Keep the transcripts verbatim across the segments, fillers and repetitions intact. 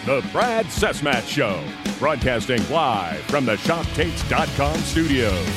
The Brad Cesmat Show, broadcasting live from the shop tates dot com studios.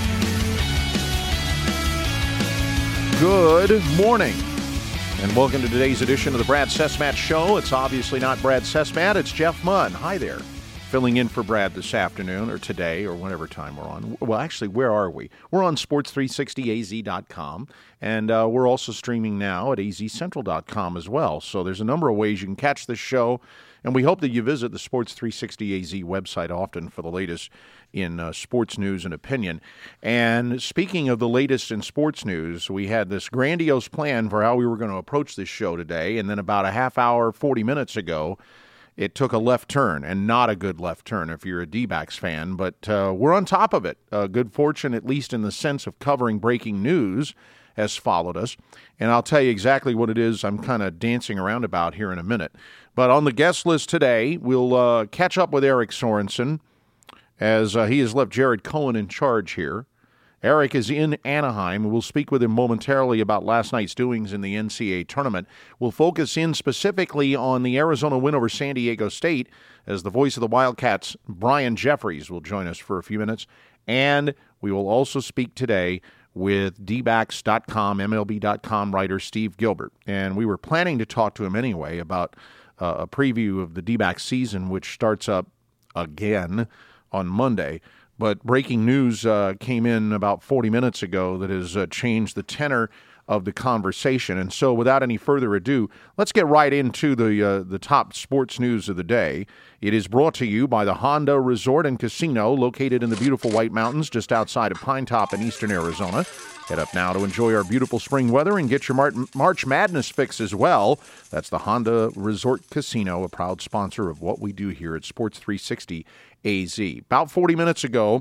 Good morning, and welcome to today's edition of the Brad Cesmat Show. It's obviously not Brad Cesmat, it's Jeff Munn. Hi there. Filling in for Brad this afternoon, or today, or whatever time we're on. Well, actually, where are we? We're on sports three sixty A Z dot com, and uh, we're also streaming now at A Z Central dot com as well. So there's a number of ways you can catch this show, and we hope that you visit the Sports three sixty A Z website often for the latest in uh, sports news and opinion. And speaking of the latest in sports news, we had this grandiose plan for how we were going to approach this show today, and then about a half hour, forty minutes ago, it took a left turn, and not a good left turn if you're a D-backs fan, but uh, we're on top of it. Uh, good fortune, at least in the sense of covering breaking news, has followed us, and I'll tell you exactly what it is I'm kind of dancing around about here in a minute. But on the guest list today, we'll uh, catch up with Eric Sorensen, as uh, he has left Jared Cohen in charge here. Eric is in Anaheim. We'll speak with him momentarily about last night's doings in the N C A A tournament. We'll focus in specifically on the Arizona win over San Diego State, as the voice of the Wildcats, Brian Jeffries, will join us for a few minutes. And we will also speak today with D backs dot com, M L B dot com writer Steve Gilbert. And we were planning to talk to him anyway about uh, a preview of the D-backs season, which starts up again on Monday. But breaking news uh, came in about forty minutes ago that has uh, changed the tenor of the conversation. And so without any further ado, let's get right into the uh, the top sports news of the day. It is brought to you by the Honda Resort and Casino, located in the beautiful White Mountains just outside of Pine Top in eastern Arizona. Head up now to enjoy our beautiful spring weather and get your Mar- March Madness fix as well. That's the Honda Resort Casino, a proud sponsor of what we do here at Sports three sixty A Z. About forty minutes ago,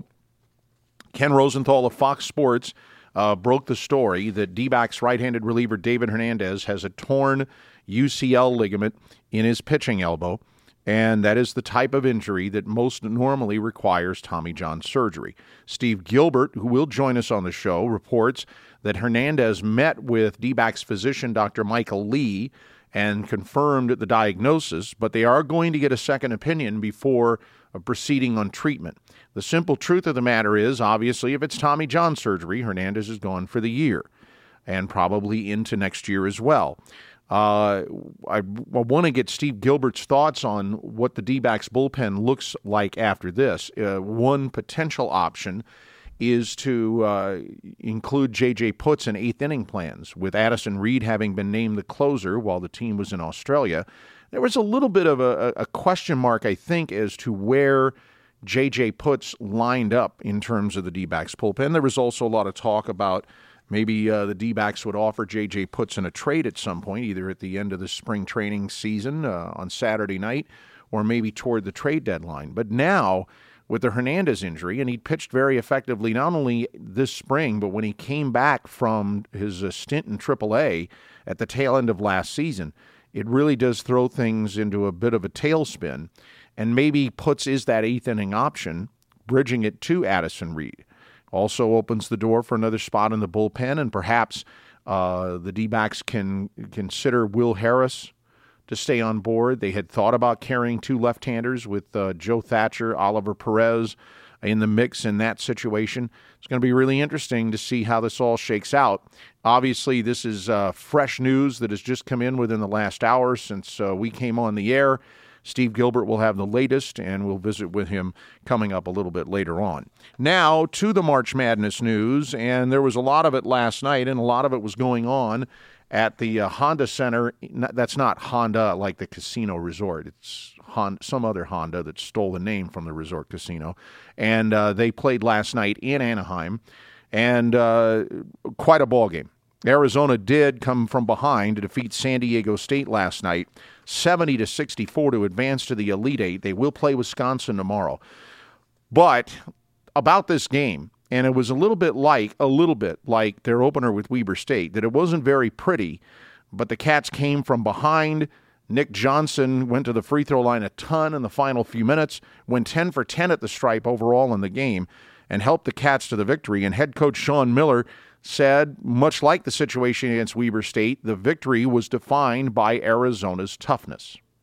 Ken Rosenthal of Fox Sports uh, broke the story that D-backs right-handed reliever David Hernandez has a torn U C L ligament in his pitching elbow, and that is the type of injury that most normally requires Tommy John surgery. Steve Gilbert, who will join us on the show, reports that Hernandez met with D-backs physician Doctor Michael Lee and confirmed the diagnosis, but they are going to get a second opinion before proceeding on treatment. The simple truth of the matter is, obviously, if it's Tommy John surgery, Hernandez is gone for the year and probably into next year as well. Uh, I, I want to get Steve Gilbert's thoughts on what the D-backs bullpen looks like after this. Uh, one potential option is to uh, include J J Putz in eighth inning plans, with Addison Reed having been named the closer while the team was in Australia. There was a little bit of a, a question mark, I think, as to where J J Putz lined up in terms of the D-backs bullpen. There was also a lot of talk about maybe uh, the D-backs would offer J J Putz in a trade at some point, either at the end of the spring training season uh, on Saturday night or maybe toward the trade deadline. But now, with the Hernandez injury, and he pitched very effectively not only this spring, but when he came back from his uh, stint in triple A at the tail end of last season, it really does throw things into a bit of a tailspin. And maybe Putz is that eighth inning option, bridging it to Addison Reed. Also opens the door for another spot in the bullpen, and perhaps uh, the D-backs can consider Will Harris to stay on board. They had thought about carrying two left-handers with uh, Joe Thatcher, Oliver Perez in the mix in that situation. It's going to be really interesting to see how this all shakes out. Obviously, this is uh, fresh news that has just come in within the last hour since uh, we came on the air. Steve Gilbert will have the latest, and we'll visit with him coming up a little bit later on. Now, to the March Madness news, and there was a lot of it last night, and a lot of it was going on at the uh, Honda Center. That's not Honda like the casino resort. It's Honda, some other Honda that stole the name from the resort casino. And uh, they played last night in Anaheim, and uh, quite a ball game. Arizona did come from behind to defeat San Diego State last night, seventy to sixty-four, to advance to the Elite Eight. They will play Wisconsin tomorrow. But about this game, and it was a little bit like a little bit like their opener with Weber State, that it wasn't very pretty, but the Cats came from behind. Nick Johnson went to the free throw line a ton in the final few minutes, went ten for ten at the stripe overall in the game, and helped the Cats to the victory. And head coach Sean Miller said, much like the situation against Weber State, the victory was defined by Arizona's toughness.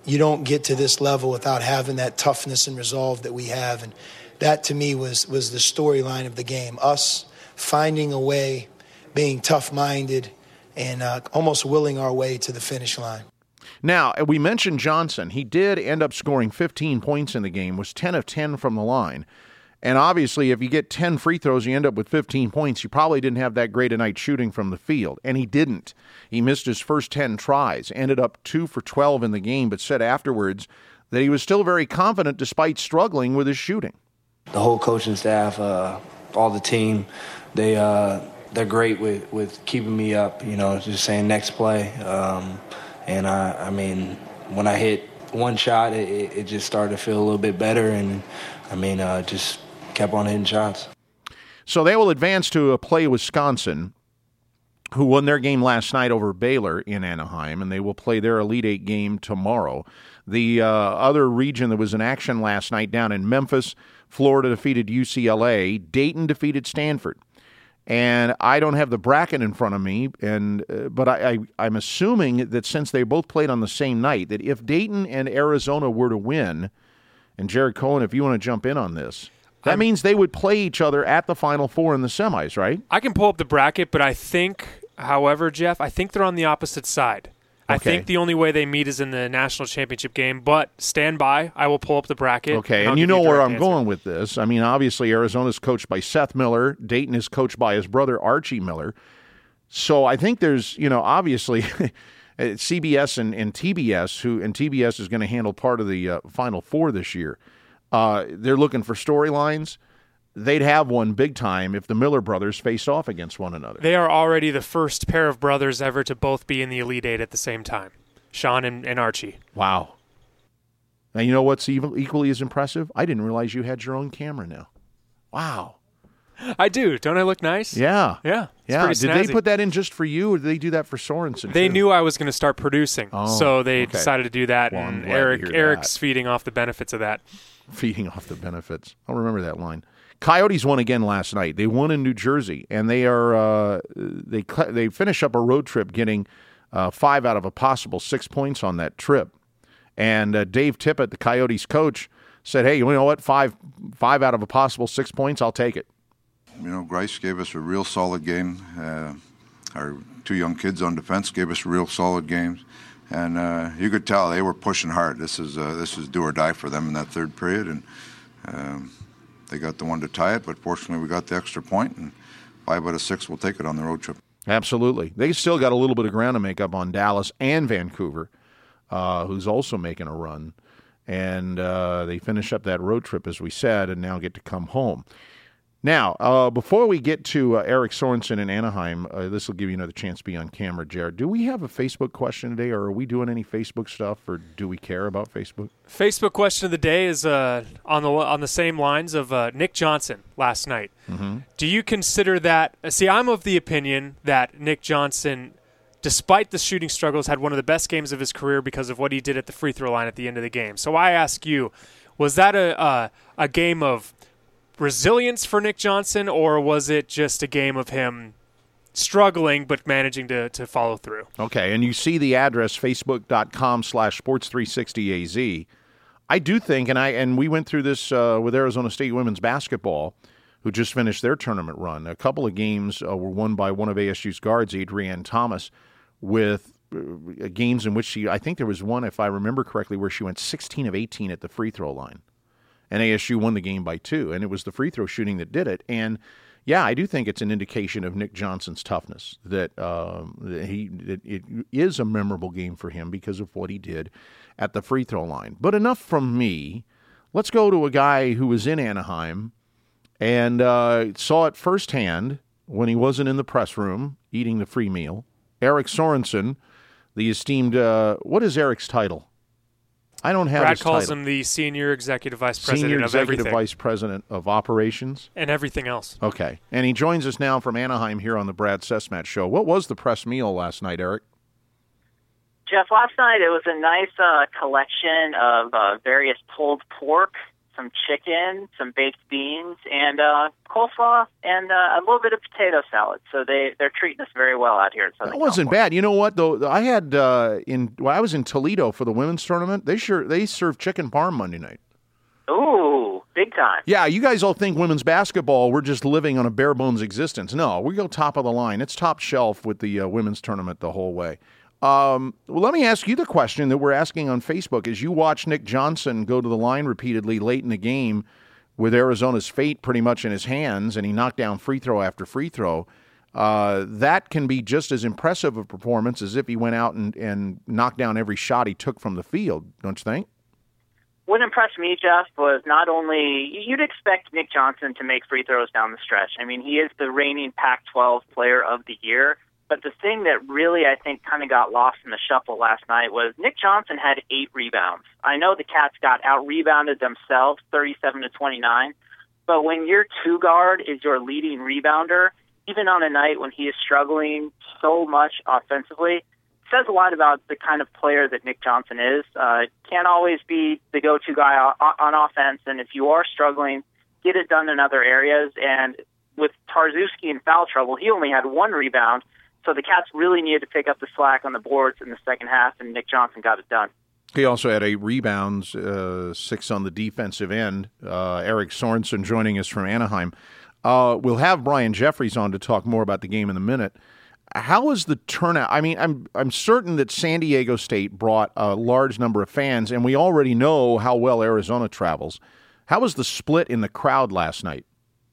You don't get to this level without having that toughness and resolve that we have. And that, to me, was, was the storyline of the game. Us finding a way, being tough-minded, and uh, almost willing our way to the finish line. Now, we mentioned Johnson. He did end up scoring fifteen points in the game, was ten of ten from the line. And obviously, if you get ten free throws, you end up with fifteen points. You probably didn't have that great a night shooting from the field. And he didn't. He missed his first ten tries, ended up two for twelve in the game, but said afterwards that he was still very confident despite struggling with his shooting. The whole coaching staff, uh, all the team, they, uh, they're great with, with keeping me up, you know, just saying next play. Um, and, I, I mean, when I hit one shot, it, it just started to feel a little bit better. And, I mean, uh, just kept on hitting shots. So they will advance to play Wisconsin, who won their game last night over Baylor in Anaheim, and they will play their Elite Eight game tomorrow. The uh, other region that was in action last night down in Memphis, Florida defeated U C L A. Dayton defeated Stanford. And I don't have the bracket in front of me, and uh, but I, I, I'm assuming that since they both played on the same night, that if Dayton and Arizona were to win, and Jared Cohen, if you want to jump in on this, that I'm, means they would play each other at the Final Four in the semis, right? I can pull up the bracket, but I think, however, Jeff, I think they're on the opposite side. Okay. I think the only way they meet is in the national championship game, but stand by. I will pull up the bracket. Okay, and, and you know where I'm answer. going with this. I mean, obviously, Arizona's coached by Seth Miller. Dayton is coached by his brother, Archie Miller. So I think there's, you know, obviously C B S and, and T B S, who and T B S is going to handle part of the uh, Final Four this year. Uh, they're looking for storylines. They'd have one big time if the Miller brothers faced off against one another. They are already the first pair of brothers ever to both be in the Elite Eight at the same time, Sean and, and Archie. Wow. Now, you know what's even, equally as impressive? I didn't realize you had your own camera now. Wow. I do. Don't I look nice? Yeah. Yeah. Yeah. Did they put that in just for you, or did they do that for Sorensen? They too? knew I was going to start producing, oh, so they okay. decided to do that, well, and Eric Eric's that. feeding off the benefits of that. Feeding off the benefits. I'll remember that line. Coyotes won again last night. They won in New Jersey, and they are uh, they they finish up a road trip, getting uh, five out of a possible six points on that trip. And uh, Dave Tippett, the Coyotes coach, said, "Hey, you know what? Five five out of a possible six points, I'll take it." You know, Grice gave us a real solid game. Uh, our two young kids on defense gave us real solid games, and uh, you could tell they were pushing hard. This is uh, this is do or die for them in that third period, and. Um, They got the one to tie it, but fortunately we got the extra point, and five out of six will take it on the road trip. Absolutely. They still got a little bit of ground to make up on Dallas and Vancouver, uh, who's also making a run. And uh, they finish up that road trip, as we said, and now get to come home. Now, uh, before we get to uh, Eric Sorensen in Anaheim, uh, this will give you another chance to be on camera, Jared. Do we have a Facebook question today, or are we doing any Facebook stuff, or do we care about Facebook? Facebook question of the day is uh, on the on the same lines of uh, Nick Johnson last night. Mm-hmm. Do you consider that – see, I'm of the opinion that Nick Johnson, despite the shooting struggles, had one of the best games of his career because of what he did at the free throw line at the end of the game. So I ask you, was that a a, a game of – resilience for Nick Johnson, or was it just a game of him struggling but managing to, to follow through? Okay, and you see the address, facebook.com slash sports360az. I do think, and I and we went through this uh, with Arizona State women's basketball, who just finished their tournament run. A couple of games uh, were won by one of A S U's guards, Adrienne Thomas, with uh, games in which she, I think there was one, if I remember correctly, where she went sixteen of eighteen at the free throw line. And A S U won the game by two, and it was the free throw shooting that did it. And, yeah, I do think it's an indication of Nick Johnson's toughness, that, um, that he that it is a memorable game for him because of what he did at the free throw line. But enough from me. Let's go to a guy who was in Anaheim and uh, saw it firsthand when he wasn't in the press room eating the free meal. Eric Sorensen, the esteemed uh, – what is Eric's title? I don't have Brad his title. calls him the Senior Executive Vice President Senior of Executive everything. Vice President of Operations. And everything else. Okay. And he joins us now from Anaheim here on the Brad Sesmat Show. What was the press meal last night, Eric? Jeff, last night it was a nice uh, collection of uh, various pulled pork, some chicken, some baked beans, and uh, coleslaw, and uh, a little bit of potato salad. So they, they're treating us very well out here in Southern That wasn't California. bad. You know what, though? I had, uh, in when I was in Toledo for the women's tournament, they sure they served chicken parm Monday night. Ooh, big time. Yeah, you guys all think women's basketball, we're just living on a bare bones existence. No, we go top of the line. It's top shelf with the uh, women's tournament the whole way. Um, well, let me ask you the question that we're asking on Facebook. As you watch Nick Johnson go to the line repeatedly late in the game with Arizona's fate pretty much in his hands, and he knocked down free throw after free throw, uh, that can be just as impressive a performance as if he went out and, and knocked down every shot he took from the field, don't you think? What impressed me, Jeff, was not only you'd expect Nick Johnson to make free throws down the stretch. I mean, he is the reigning Pac twelve Player of the Year. But the thing that really, I think, kind of got lost in the shuffle last night was Nick Johnson had eight rebounds. I know the Cats got out-rebounded themselves, thirty-seven to twenty-nine. But when your two guard is your leading rebounder, even on a night when he is struggling so much offensively, it says a lot about the kind of player that Nick Johnson is. Uh, can't always be the go-to guy on, on offense, and if you are struggling, get it done in other areas. And with Tarzewski in foul trouble, he only had one rebound. So the Cats really needed to pick up the slack on the boards in the second half, and Nick Johnson got it done. He also had eight rebounds, uh, six on the defensive end. Uh, Eric Sorensen joining us from Anaheim. Uh, we'll have Brian Jeffries on to talk more about the game in a minute. How was the turnout? I mean, I'm I'm certain that San Diego State brought a large number of fans, and we already know how well Arizona travels. How was the split in the crowd last night?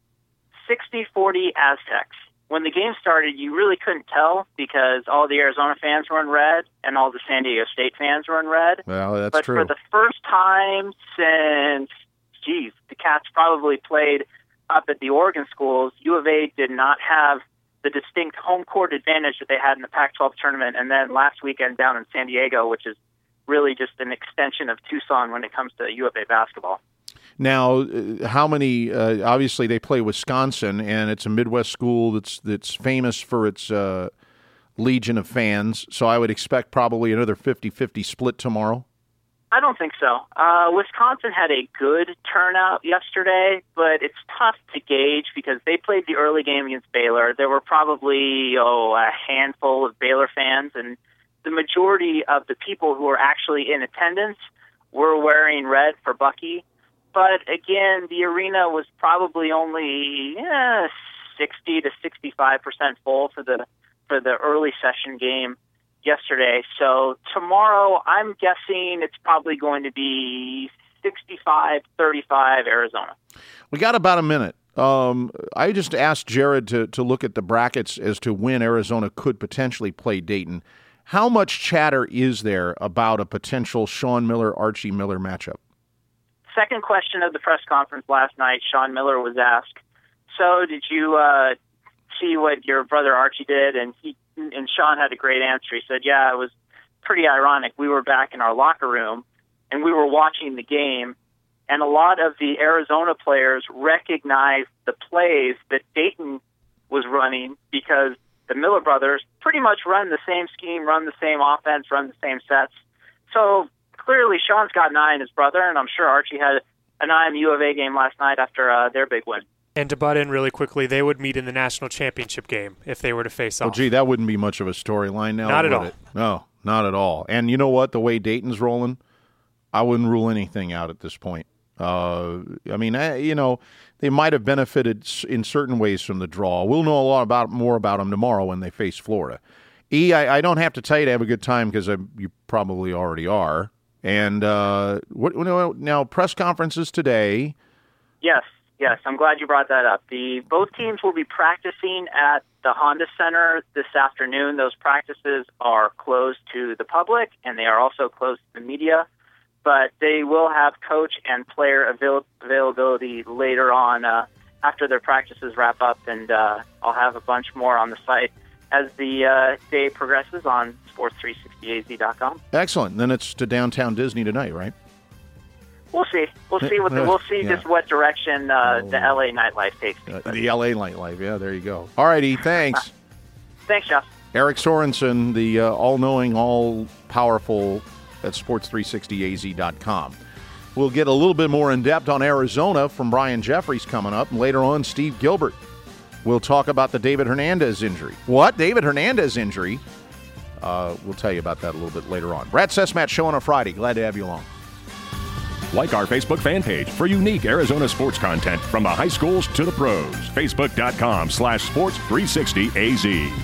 sixty forty Aztecs. When the game started, you really couldn't tell because all the Arizona fans were in red and all the San Diego State fans were in red. Well, that's but true. But for the first time since, geez, the Cats probably played up at the Oregon schools, U of A did not have the distinct home court advantage that they had in the Pac twelve tournament, and then last weekend down in San Diego, which is really just an extension of Tucson when it comes to U of A basketball. Now, uh, how many? Uh, obviously, they play Wisconsin, and it's a Midwest school that's that's famous for its uh, legion of fans. So I would expect probably another fifty-fifty split tomorrow. I don't think so. Uh, Wisconsin had a good turnout yesterday, but it's tough to gauge because they played the early game against Baylor. There were probably oh a handful of Baylor fans, and the majority of the people who were actually in attendance were wearing red for Bucky. But again, the arena was probably only eh, sixty to sixty-five percent full for the for the early session game yesterday. So tomorrow, I'm guessing it's probably going to be sixty-five thirty-five Arizona. We got about a minute. Um, I just asked Jared to to look at the brackets as to when Arizona could potentially play Dayton. How much chatter is there about a potential Sean Miller-Archie Miller matchup? Second question of the press conference last night, Sean Miller was asked, so did you uh, see what your brother Archie did? And he and Sean had a great answer. He said, yeah, it was pretty ironic. We were back in our locker room, and we were watching the game, and a lot of the Arizona players recognized the plays that Dayton was running because the Miller brothers pretty much run the same scheme, run the same offense, run the same sets. So clearly, Sean's got an eye on his brother, and I'm sure Archie had an eye on the U of A game last night after uh, their big win. And to butt in really quickly, they would meet in the national championship game if they were to face off. Oh, gee, that wouldn't be much of a storyline now, Not at would all. it? No, not at all. And you know what? The way Dayton's rolling, I wouldn't rule anything out at this point. Uh, I mean, I, you know, they might have benefited in certain ways from the draw. We'll know a lot about more about them tomorrow when they face Florida. E, I, I don't have to tell you to have a good time because you probably already are. And uh, what now? Press conferences today. Yes, yes. I'm glad you brought that up. The both teams will be practicing at the Honda Center this afternoon. Those practices are closed to the public, and they are also closed to the media. But they will have coach and player avail- availability later on uh, after their practices wrap up, and uh, I'll have a bunch more on the site as the uh, day progresses on sports three sixty A Z dot com. Excellent. Then it's to downtown Disney tonight, right? We'll see. We'll see what the, we'll see Yeah. just what direction uh, Oh. the L A nightlife takes me. Uh, the L A nightlife. Yeah, there you go. All righty. Thanks. Thanks, Jeff. Eric Sorensen, the uh, all-knowing, all-powerful at sports three sixty A Z dot com. We'll get a little bit more in-depth on Arizona from Brian Jeffries coming up. And later on, Steve Gilbert. We'll talk about the David Hernandez injury. What? David Hernandez injury? Uh, we'll tell you about that a little bit later on. Brad Sesmat Show on a Friday. Glad to have you along. Like our Facebook fan page for unique Arizona sports content from the high schools to the pros. Facebook.com slash sports 360 AZ.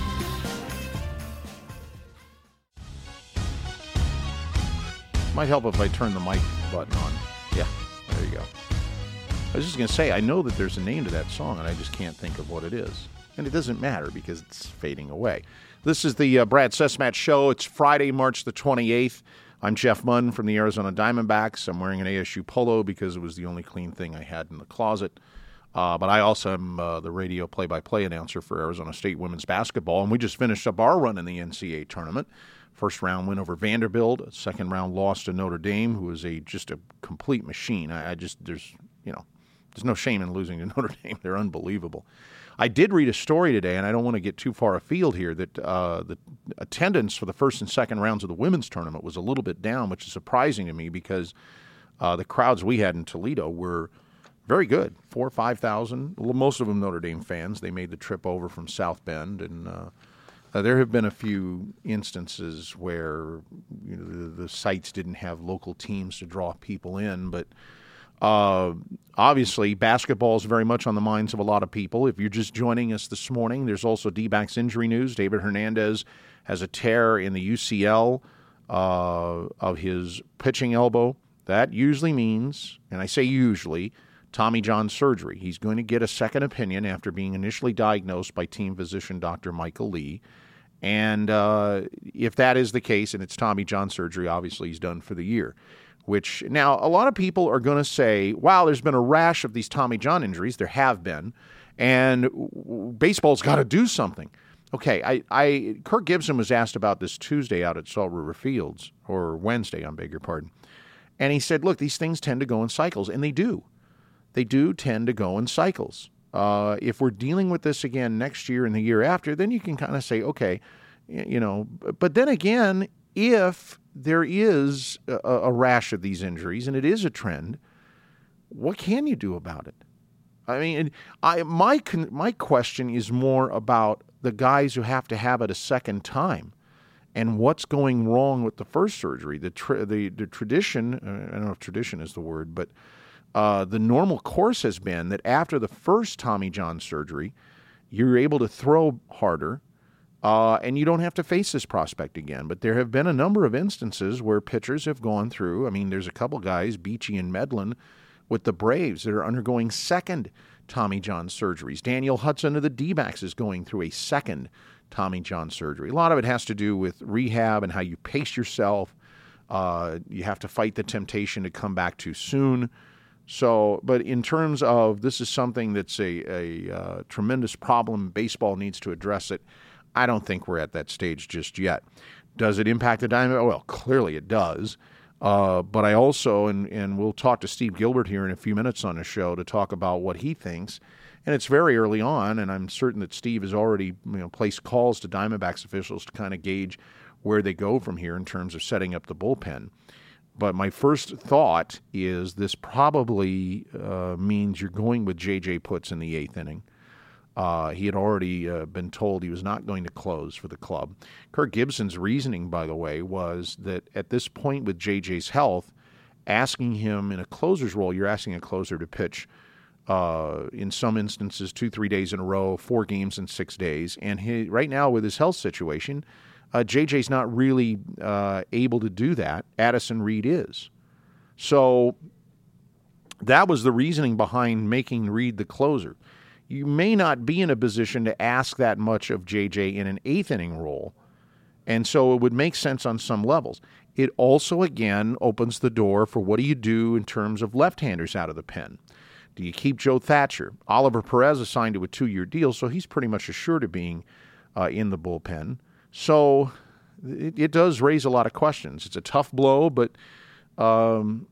Might help if I turn the mic button on. Yeah, there you go. I was just going to say, I know that there's a name to that song, and I just can't think of what it is. And it doesn't matter because it's fading away. This is the uh, Brad Sesmat Show. It's Friday, March the twenty-eighth. I'm Jeff Munn from the Arizona Diamondbacks. I'm wearing an A S U polo because it was the only clean thing I had in the closet. Uh, but I also am uh, the radio play-by-play announcer for Arizona State women's basketball. And we just finished up our run in the N C A A tournament. First round win over Vanderbilt. Second round loss to Notre Dame, who is a just a complete machine. I, I just, there's, you know, there's no shame in losing to Notre Dame. They're unbelievable. I did read a story today, and I don't want to get too far afield here, that uh, the attendance for the first and second rounds of the women's tournament was a little bit down, which is surprising to me because uh, the crowds we had in Toledo were very good, four or five thousand. Most of them Notre Dame fans. They made the trip over from South Bend, and uh, uh, there have been a few instances where you know, the, the sites didn't have local teams to draw people in, but Uh, obviously, basketball is very much on the minds of a lot of people. If you're just joining us this morning, there's also D-backs injury news. David Hernandez has a tear in the U C L uh, of his pitching elbow. That usually means, and I say usually, Tommy John surgery. He's going to get a second opinion after being initially diagnosed by team physician Doctor Michael Lee. And uh, if that is the case, and it's Tommy John surgery, obviously he's done for the year. Which, now, a lot of people are going to say, wow, there's been a rash of these Tommy John injuries. There have been. And baseball's got to do something. Okay, I, I Kirk Gibson was asked about this Tuesday out at Salt River Fields, or Wednesday, I beg your pardon. And he said, look, these things tend to go in cycles, and they do. They do tend to go in cycles. Uh, if we're dealing with this again next year and the year after, then you can kind of say, okay, you know, but then again, if there is a, a rash of these injuries and it is a trend, what can you do about it? I mean, I my my question is more about the guys who have to have it a second time, and what's going wrong with the first surgery. The tra- the, the tradition, uh, I don't know if tradition is the word, but uh, the normal course has been that after the first Tommy John surgery, you're able to throw harder, uh, and you don't have to face this prospect again. But there have been a number of instances where pitchers have gone through. I mean, there's a couple guys, Beachy and Medlin, with the Braves that are undergoing second Tommy John surgeries. Daniel Hudson of the D-backs is going through a second Tommy John surgery. A lot of it has to do with rehab and how you pace yourself. Uh, you have to fight the temptation to come back too soon. So, but in terms of this is something that's a, a uh, tremendous problem, baseball needs to address it. I don't think we're at that stage just yet. Does it impact the Diamondbacks? Well, clearly it does. Uh, but I also, and, and we'll talk to Steve Gilbert here in a few minutes on the show to talk about what he thinks. And it's very early on, and I'm certain that Steve has already you know, placed calls to Diamondbacks officials to kind of gauge where they go from here in terms of setting up the bullpen. But my first thought is this probably uh, means you're going with J J Putz in the eighth inning. Uh, he had already uh, been told he was not going to close for the club. Kirk Gibson's reasoning, by the way, was that at this point with J J's health, asking him in a closer's role, you're asking a closer to pitch uh, in some instances two, three days in a row, four games in six days. And he, right now with his health situation, uh, J J's not really uh, able to do that. Addison Reed is. So that was the reasoning behind making Reed the closer. You may not be in a position to ask that much of J J in an eighth inning role, and so it would make sense on some levels. It also, again, opens the door for what do you do in terms of left-handers out of the pen. Do you keep Joe Thatcher? Oliver Perez is signed to a two-year deal, so he's pretty much assured of being uh, in the bullpen. So it, it does raise a lot of questions. It's a tough blow, but um,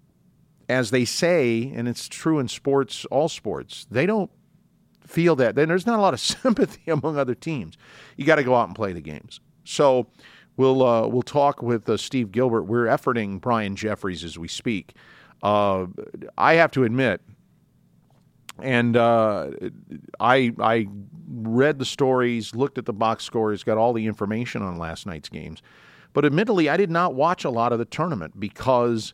as they say, and it's true in sports, all sports, they don't feel that. Then there's not a lot of sympathy among other teams. You got to go out and play the games. So we'll uh, we'll talk with uh, Steve Gilbert. We're efforting Brian Jeffries as we speak. Uh, I have to admit, and uh, I I read the stories, looked at the box scores, got all the information on last night's games. But admittedly, I did not watch a lot of the tournament because,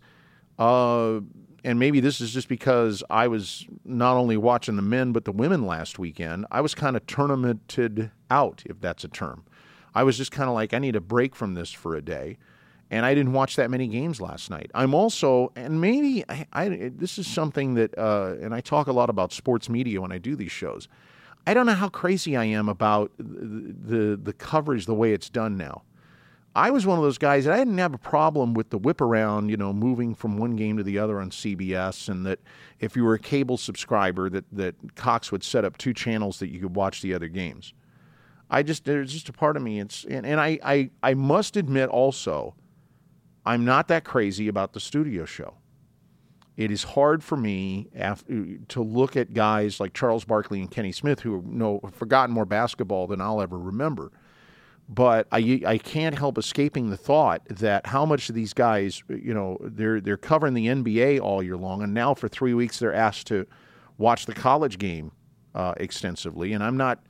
uh, and maybe this is just because I was not only watching the men but the women last weekend, I was kind of tournamented out, if that's a term. I was just kind of like, I need a break from this for a day, and I didn't watch that many games last night. I'm also, and maybe I, I this is something that, uh, and I talk a lot about sports media when I do these shows. I don't know how crazy I am about the the, the coverage the way it's done now. I was one of those guys that I didn't have a problem with the whip around, you know, moving from one game to the other on C B S, and that if you were a cable subscriber, that, that Cox would set up two channels that you could watch the other games. I just, there's just a part of me, it's, and, and I, I, I must admit also, I'm not that crazy about the studio show. It is hard for me after, to look at guys like Charles Barkley and Kenny Smith who know, have forgotten more basketball than I'll ever remember. But I, I can't help escaping the thought that how much of these guys, you know, they're they're covering the N B A all year long, and now for three weeks they're asked to watch the college game uh, extensively. And I'm not,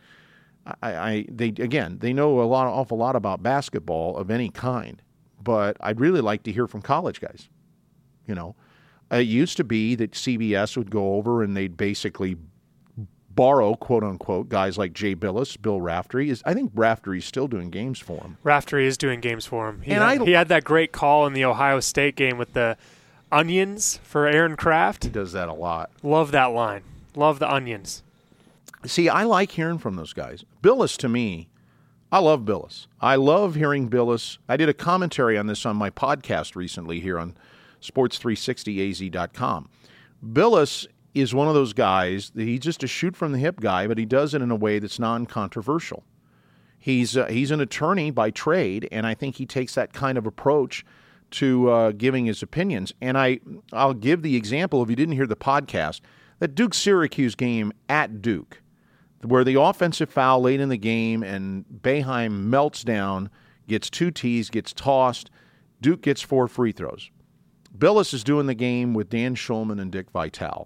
I, I they again they know a lot, awful lot about basketball of any kind, but I'd really like to hear from college guys. You know, it used to be that C B S would go over and they'd basically borrow, quote-unquote, guys like Jay Billis, Bill Raftery. Is I think Raftery's still doing games for him. Raftery is doing games for him. He, and had, I, he had that great call in the Ohio State game with the onions for Aaron Kraft. He does that a lot. Love that line. Love the onions. See, I like hearing from those guys. Billis, to me, I love Billis. I love hearing Billis. I did a commentary on this on my podcast recently here on sports three sixty A Z dot com. Billis is one of those guys that he's just a shoot-from-the-hip guy, but he does it in a way that's non-controversial. He's uh, he's an attorney by trade, and I think he takes that kind of approach to uh, giving his opinions. And I, I'll give the example, if you didn't hear the podcast, that Duke-Syracuse game at Duke, where the offensive foul late in the game and Boeheim melts down, gets two tees, gets tossed, Duke gets four free throws. Billis is doing the game with Dan Shulman and Dick Vitale.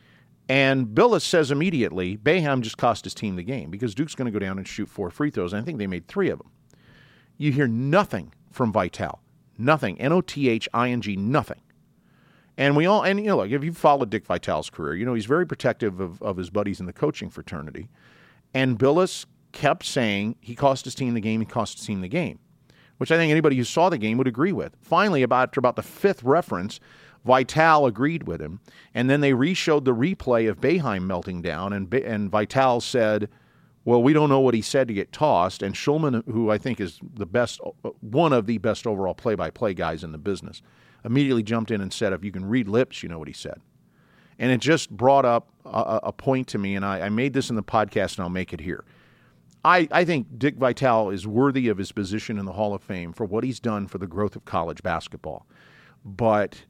And Billis says immediately, Boeheim just cost his team the game because Duke's going to go down and shoot four free throws, and I think they made three of them. You hear nothing from Vitale. Nothing. N O T H I N G, nothing. And we all, and you know, look, if you followed Dick Vitale's career, you know he's very protective of, of his buddies in the coaching fraternity. And Billis kept saying he cost his team the game, he cost his team the game, which I think anybody who saw the game would agree with. Finally, about after about the fifth reference, Vitale agreed with him, and then they re-showed the replay of Boeheim melting down, and and Vitale said, well, we don't know what he said to get tossed, and Shulman, who I think is the best, one of the best overall play-by-play guys in the business, immediately jumped in and said, if you can read lips, you know what he said. And it just brought up a, a point to me, and I, I made this in the podcast, and I'll make it here. I, I think Dick Vitale is worthy of his position in the Hall of Fame for what he's done for the growth of college basketball. But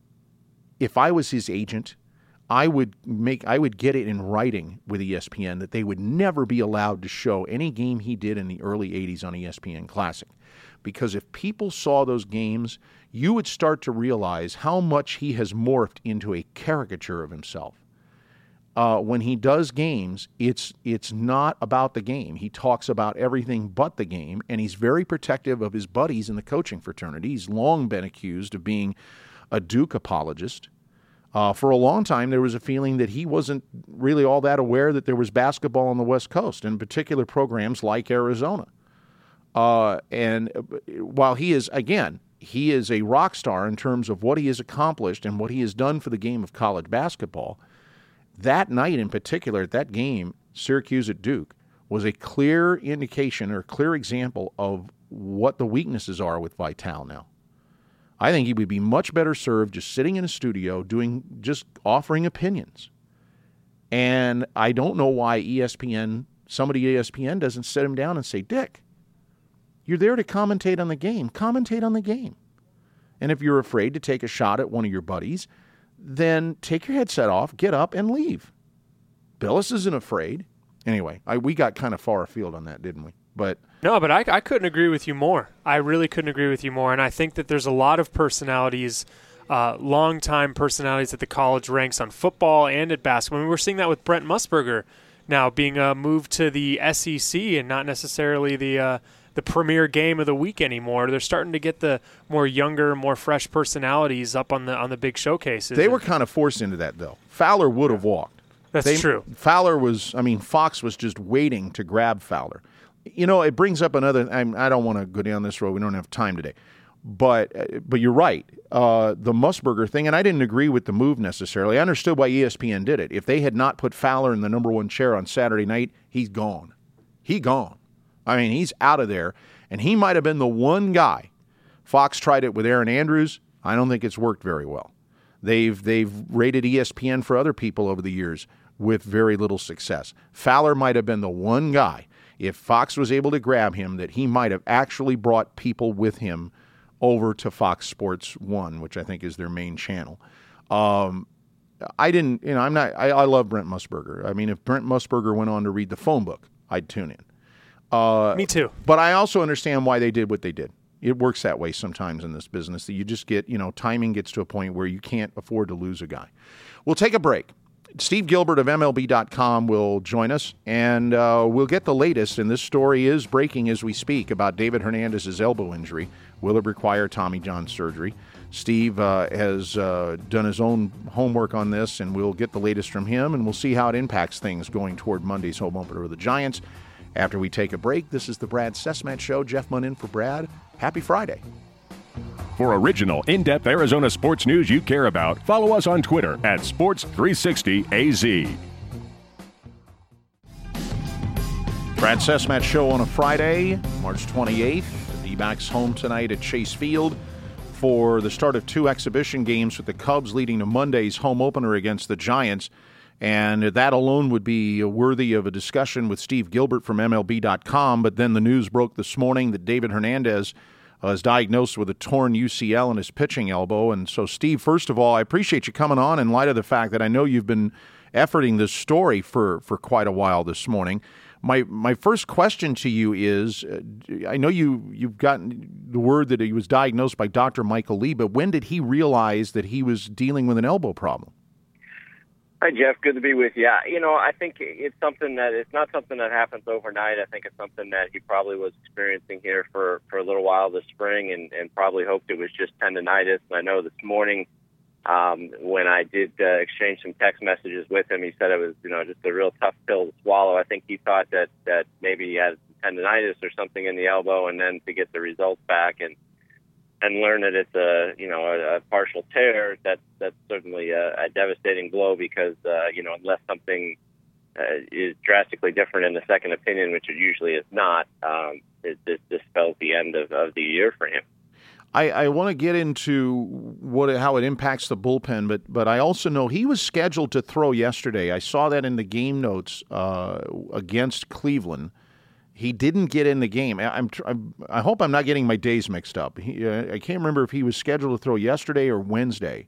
if I was his agent, I would make I would get it in writing with E S P N that they would never be allowed to show any game he did in the early eighties on E S P N Classic. Because if people saw those games, you would start to realize how much he has morphed into a caricature of himself. Uh, when he does games, it's it's not about the game. He talks about everything but the game, and he's very protective of his buddies in the coaching fraternity. He's long been accused of being a Duke apologist. Uh, for a long time, there was a feeling that he wasn't really all that aware that there was basketball on the West Coast, in particular programs like Arizona. Uh, and while he is, again, he is a rock star in terms of what he has accomplished and what he has done for the game of college basketball, that night in particular, that game, Syracuse at Duke, was a clear indication or clear example of what the weaknesses are with Vitale now. I think he would be much better served just sitting in a studio doing, just offering opinions. And I don't know why E S P N, somebody at E S P N doesn't sit him down and say, Dick, you're there to commentate on the game. Commentate on the game. And if you're afraid to take a shot at one of your buddies, then take your headset off, get up, and leave. Billis isn't afraid. Anyway, I, we got kind of far afield on that, didn't we? But no, but I, I couldn't agree with you more. I really couldn't agree with you more. And I think that there's a lot of personalities uh, long-time personalities at the college ranks on football and at basketball. I mean, we're seeing that with Brent Musburger now being uh, moved to the S E C and not necessarily the uh, the premier game of the week anymore. They're starting to get the more younger, more fresh personalities up on the on the big showcases. They were kind of forced into that, though. Fowler would have walked. That's they, true. Fowler was, I mean, Fox was just waiting to grab Fowler. You know, it brings up another, I, I don't want to go down this road. We don't have time today. But but you're right. Uh, the Musburger thing, and I didn't agree with the move necessarily. I understood why E S P N did it. If they had not put Fowler in the number one chair on Saturday night, he's gone. He gone. I mean, he's out of there. And he might have been the one guy. Fox tried it with Aaron Andrews. I don't think it's worked very well. They've they've rated E S P N for other people over the years with very little success. Fowler might have been the one guy, if Fox was able to grab him, that he might have actually brought people with him over to Fox Sports One, which I think is their main channel. Um, I didn't, you know, I'm not, I, I love Brent Musburger. I mean, if Brent Musburger went on to read the phone book, I'd tune in. Uh, Me too. But I also understand why they did what they did. It works that way sometimes in this business, that you just get, you know, timing gets to a point where you can't afford to lose a guy. We'll take a break. Steve Gilbert of M L B dot com will join us, and uh, we'll get the latest. And this story is breaking as we speak about David Hernandez's elbow injury. Will it require Tommy John surgery? Steve uh, has uh, done his own homework on this, and we'll get the latest from him, and we'll see how it impacts things going toward Monday's home opener of the Giants. After we take a break, this is the Brad Sesmat Show. Jeff Munn in for Brad. Happy Friday. For original, in-depth Arizona sports news you care about, follow us on Twitter at Sports three sixty A Z. Brad Sesmat Show on a Friday, March twenty-eighth. The D-backs home tonight at Chase Field for the start of two exhibition games with the Cubs leading to Monday's home opener against the Giants. And that alone would be worthy of a discussion with Steve Gilbert from M L B dot com. But then the news broke this morning that David Hernandez was diagnosed with a torn U C L in his pitching elbow. And so, Steve, first of all, I appreciate you coming on in light of the fact that I know you've been efforting this story for, for quite a while this morning. My my first question to you is, uh, I know you, you've gotten the word that he was diagnosed by Doctor Michael Lee, but when did he realize that he was dealing with an elbow problem? Hi, Jeff. Good to be with you. Yeah, you know, I think it's something that it's not something that happens overnight. I think it's something that he probably was experiencing here for, for a little while this spring and, and probably hoped it was just tendonitis. And I know this morning um, when I did uh, exchange some text messages with him, he said it was, you know, just a real tough pill to swallow. I think he thought that, that maybe he had tendonitis or something in the elbow, and then to get the results back and and learn that it's a, you know, a, a partial tear, that's, that's certainly a, a devastating blow because, uh, you know, unless something uh, is drastically different in the second opinion, which it usually is not, um, it, this, this spells the end of, of the year for him. I, I want to get into what how it impacts the bullpen, but but I also know he was scheduled to throw yesterday. I saw that in the game notes uh, against Cleveland. He didn't get in the game. I, I'm, I'm I hope I'm not getting my days mixed up. He, uh, I can't remember if he was scheduled to throw yesterday or Wednesday.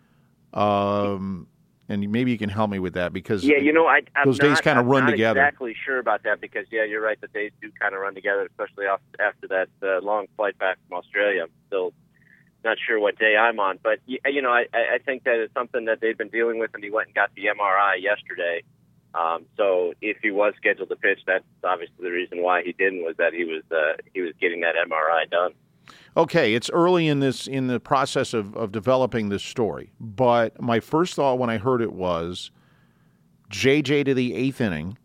Um, and maybe you can help me with that because yeah, you know, I, I'm those not, days kind of run not together. I'm exactly sure about that because yeah, you're right. The days do kind of run together, especially after that uh, long flight back from Australia. I'm still not sure what day I'm on, but you know, I, I think that it's something that they've been dealing with, and he went and got the M R I yesterday. Um, so if he was scheduled to pitch, that's obviously the reason why he didn't, was that he was uh, he was getting that M R I done. Okay, it's early in this in the process of, of developing this story, but my first thought when I heard it was J J to the eighth inning,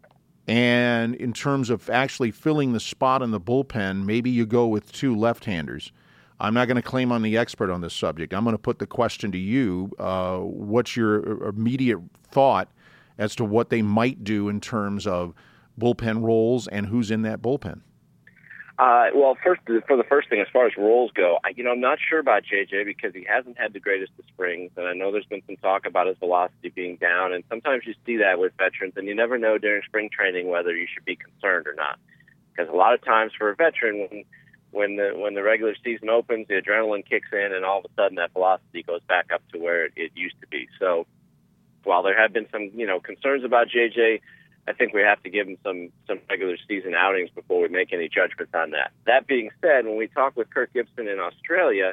and in terms of actually filling the spot in the bullpen, maybe you go with two left-handers. I'm not going to claim I'm the expert on this subject. I'm going to put the question to you. Uh, what's your immediate thought as to what they might do in terms of bullpen roles and who's in that bullpen? Uh, well, first, for the first thing, as far as roles go, I, you know, I'm not sure about J J because he hasn't had the greatest of springs, and I know there's been some talk about his velocity being down, and sometimes you see that with veterans, and you never know during spring training whether you should be concerned or not. Because a lot of times for a veteran, when when the when the regular season opens, the adrenaline kicks in, and all of a sudden that velocity goes back up to where it, it used to be. So while there have been some, you know, concerns about J J, I think we have to give him some, some regular season outings before we make any judgments on that. That being said, when we talked with Kirk Gibson in Australia,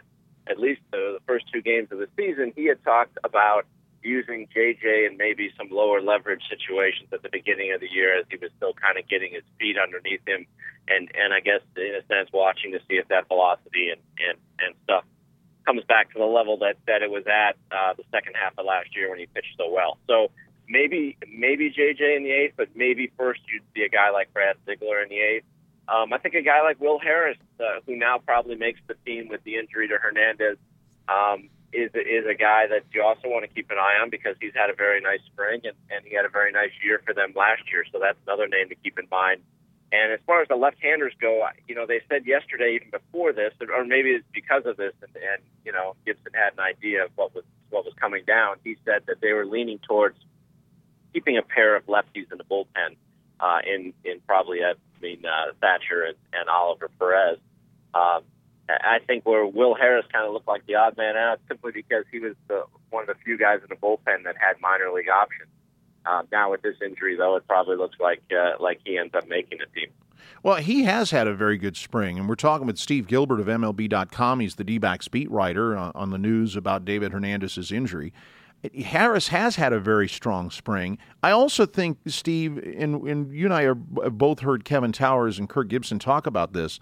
at least the, the first two games of the season, he had talked about using J J in maybe some lower leverage situations at the beginning of the year as he was still kind of getting his feet underneath him, and and I guess in a sense watching to see if that velocity and and, and stuff comes back to the level that, that it was at uh, the second half of last year when he pitched so well. So maybe maybe J J in the eighth, but maybe first you'd see a guy like Brad Ziegler in the eighth. Um, I think a guy like Will Harris, uh, who now probably makes the team with the injury to Hernandez, um, is is a guy that you also want to keep an eye on because he's had a very nice spring and, and he had a very nice year for them last year. So that's another name to keep in mind. And as far as the left-handers go, you know, they said yesterday, even before this, or maybe it's because of this, and, and you know, Gibson had an idea of what was what was coming down. He said that they were leaning towards keeping a pair of lefties in the bullpen, uh, in in probably uh, I mean uh, Thatcher and, and Oliver Perez. Um, I think where Will Harris kind of looked like the odd man out simply because he was the, one of the few guys in the bullpen that had minor league options. Uh, now with this injury, though, it probably looks like uh, like he ends up making the team. Well, he has had a very good spring, and we're talking with Steve Gilbert of M L B dot com. He's the D-backs beat writer on, on the news about David Hernandez's injury. Harris has had a very strong spring. I also think, Steve, and, and you and I are, have both heard Kevin Towers and Kirk Gibson talk about this.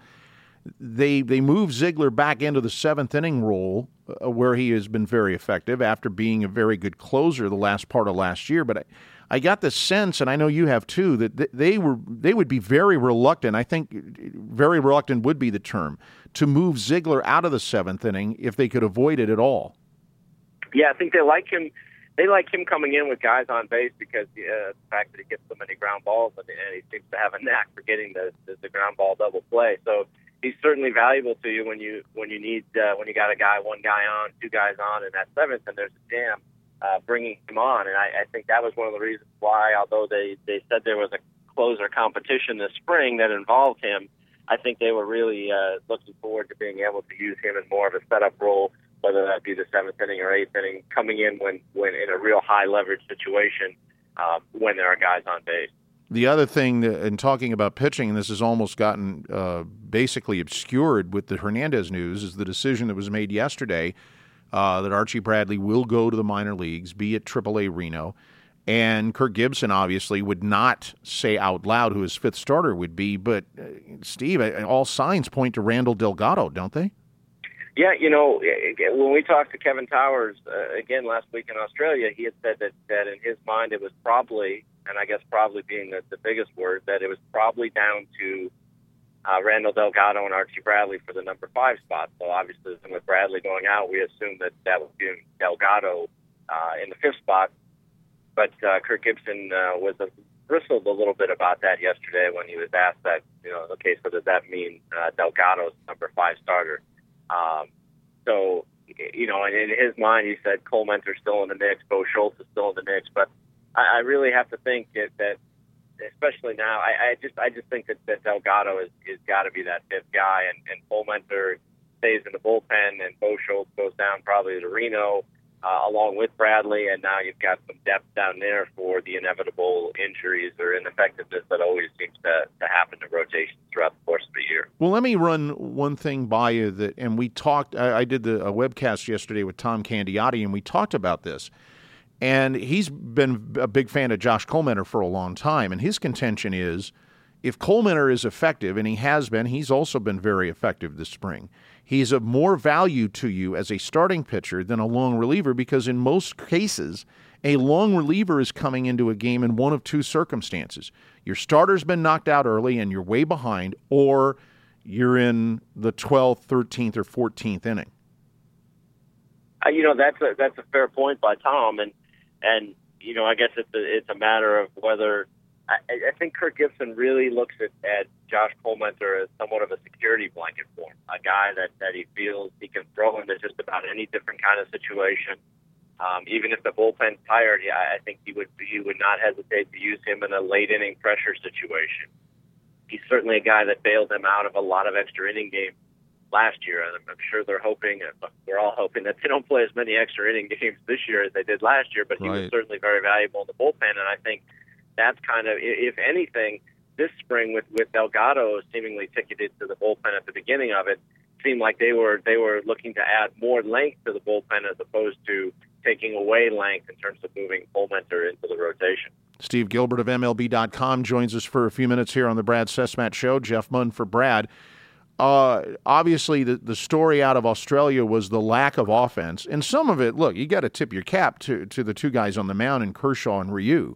They they moved Ziegler back into the seventh inning role uh, where he has been very effective after being a very good closer the last part of last year. But I, I got the sense, and I know you have too, that th- they were they would be very reluctant. I think very reluctant would be the term to move Ziegler out of the seventh inning if they could avoid it at all. Yeah, I think they like him. They like him coming in with guys on base because uh, the fact that he gets so many ground balls and, and he seems to have a knack for getting the, the the ground ball double play. So he's certainly valuable to you when you when you need uh, when you got a guy, one guy on, two guys on, and that seventh, and there's a jam, uh, bringing him on. And I, I think that was one of the reasons why, although they they said there was a closer competition this spring that involved him, I think they were really uh, looking forward to being able to use him in more of a setup role, whether that be the seventh inning or eighth inning, coming in when, when in a real high leverage situation um, when there are guys on base. The other thing, that, in talking about pitching, and this has almost gotten uh, basically obscured with the Hernandez news, is the decision that was made yesterday uh, that Archie Bradley will go to the minor leagues, be at triple A Reno. And Kirk Gibson obviously would not say out loud who his fifth starter would be. But, uh, Steve, all signs point to Randall Delgado, don't they? Yeah, you know, when we talked to Kevin Towers, uh, again, last week in Australia, he had said that, that in his mind it was probably, and I guess probably being the, the biggest word, that it was probably down to uh, Randall Delgado and Archie Bradley for the number five spot. So obviously with Bradley going out, we assumed that that would be Delgado uh, in the fifth spot. But uh, Kirk Gibson uh, was a, bristled a little bit about that yesterday when he was asked that, you know, okay, so does that mean uh, Delgado's number five starter? Um, so, you know, and in his mind, he said Cole Mentor's still in the mix, Bo Schultz is still in the mix. But I, I really have to think that, that especially now, I, I just I just think that, that Delgado is, is got to be that fifth guy. And, and Cole Mentor stays in the bullpen, and Bo Schultz goes down probably to Reno, uh, along with Bradley. And now you've got some depth down there for the inevitable injuries or ineffectiveness that always seems to, to happen to rotations throughout the course of the year. Well, let me run one thing by you that, and we talked, I, I did the, a webcast yesterday with Tom Candiotti, and we talked about this. And he's been a big fan of Josh Collmentor for a long time, and his contention is if Collmentor is effective, and he has been, he's also been very effective this spring, he's of more value to you as a starting pitcher than a long reliever because in most cases, a long reliever is coming into a game in one of two circumstances. Your starter's been knocked out early and you're way behind, or you're in the twelfth, thirteenth, or fourteenth inning. Uh, you know, that's a, that's a fair point by Tom, and and you know, I guess it's a, it's a matter of whether I, I think Kirk Gibson really looks at, at Josh Collmentor as somewhat of a security blanket for him, a guy that, that he feels he can throw into just about any different kind of situation. Um, even if the bullpen's tired, yeah, I think he would he would not hesitate to use him in a late inning pressure situation. He's certainly a guy that bailed them out of a lot of extra inning games last year, and I'm sure they're hoping, we're all hoping that they don't play as many extra inning games this year as they did last year, but he right. was certainly very valuable in the bullpen, and I think that's kind of, if anything, this spring with, with Delgado seemingly ticketed to the bullpen at the beginning of it, seemed like they were they were looking to add more length to the bullpen as opposed to taking away length in terms of moving Perlmutter into the rotation. Steve Gilbert of M L B dot com joins us for a few minutes here on the Brad Sesmat Show. Jeff Munn for Brad. Uh, obviously, the, the story out of Australia was the lack of offense. And some of it, look, you got to tip your cap to, to the two guys on the mound in Kershaw and Ryu.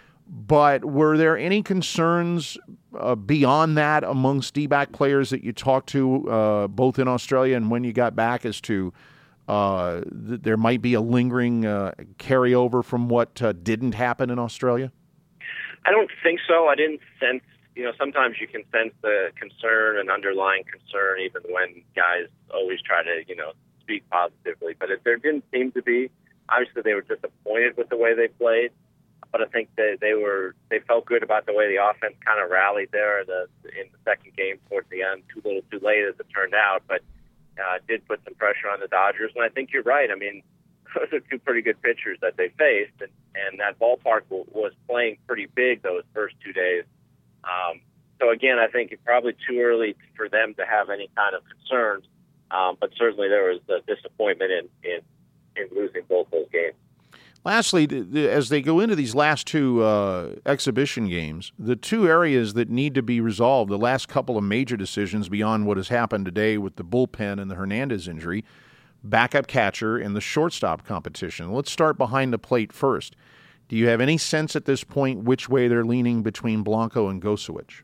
But were there any concerns uh, beyond that amongst D-back players that you talked to, uh, both in Australia and when you got back, as to uh, th- there might be a lingering uh, carryover from what uh, didn't happen in Australia? I don't think so. I didn't sense, you know, sometimes you can sense the concern and underlying concern even when guys always try to, you know, speak positively. But if there didn't seem to be, obviously they were disappointed with the way they played. But I think they, they were they felt good about the way the offense kind of rallied there the, in the second game towards the end, too little too late as it turned out, but uh, did put some pressure on the Dodgers. And I think you're right. I mean, those are two pretty good pitchers that they faced, and, and that ballpark w- was playing pretty big those first two days. Um, so, again, I think it's probably too early for them to have any kind of concerns, um, but certainly there was a disappointment in, in, in losing both those games. Lastly, as they go into these last two uh, exhibition games, the two areas that need to be resolved, the last couple of major decisions beyond what has happened today with the bullpen and the Hernandez injury, backup catcher and the shortstop competition. Let's start behind the plate first. Do you have any sense at this point which way they're leaning between Blanco and Gosewich?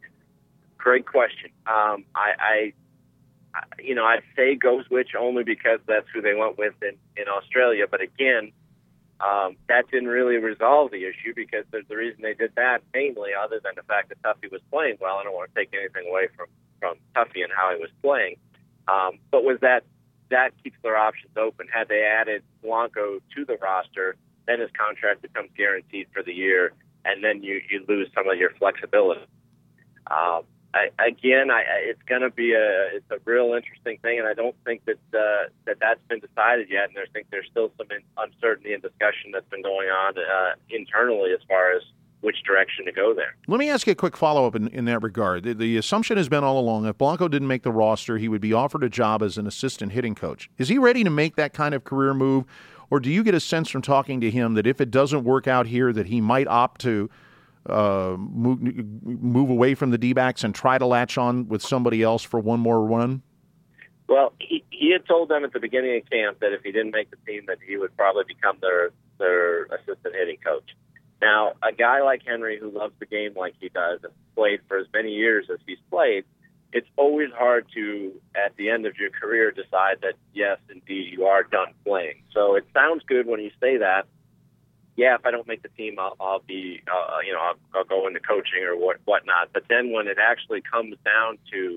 Great question. Um, I, I, you know, I'd say Gosewich only because that's who they went with in, in Australia. But again, Um, that didn't really resolve the issue because there's the reason they did that, mainly other than the fact that Tuffy was playing well. I don't want to take anything away from, from Tuffy and how he was playing. Um, but was that that keeps their options open. Had they added Blanco to the roster, then his contract becomes guaranteed for the year, and then you, you lose some of your flexibility. Um, I, again, I, it's going to be a it's a real interesting thing, and I don't think that uh, that that's been decided yet. And I think there's still some in, uncertainty and discussion that's been going on uh, internally as far as which direction to go there. Let me ask you a quick follow-up in, in that regard. The, the assumption has been all along, if Blanco didn't make the roster, he would be offered a job as an assistant hitting coach. Is he ready to make that kind of career move, or do you get a sense from talking to him that if it doesn't work out here, that he might opt to Uh, move, move away from the D-backs and try to latch on with somebody else for one more run? Well, he, he had told them at the beginning of camp that if he didn't make the team, that he would probably become their their assistant hitting coach. Now, a guy like Henry who loves the game like he does and played for as many years as he's played, it's always hard to, at the end of your career, decide that, yes, indeed, you are done playing. So it sounds good when you say that. Yeah, if I don't make the team, I'll, I'll be, uh, you know, I'll, I'll go into coaching or what, whatnot. But then when it actually comes down to,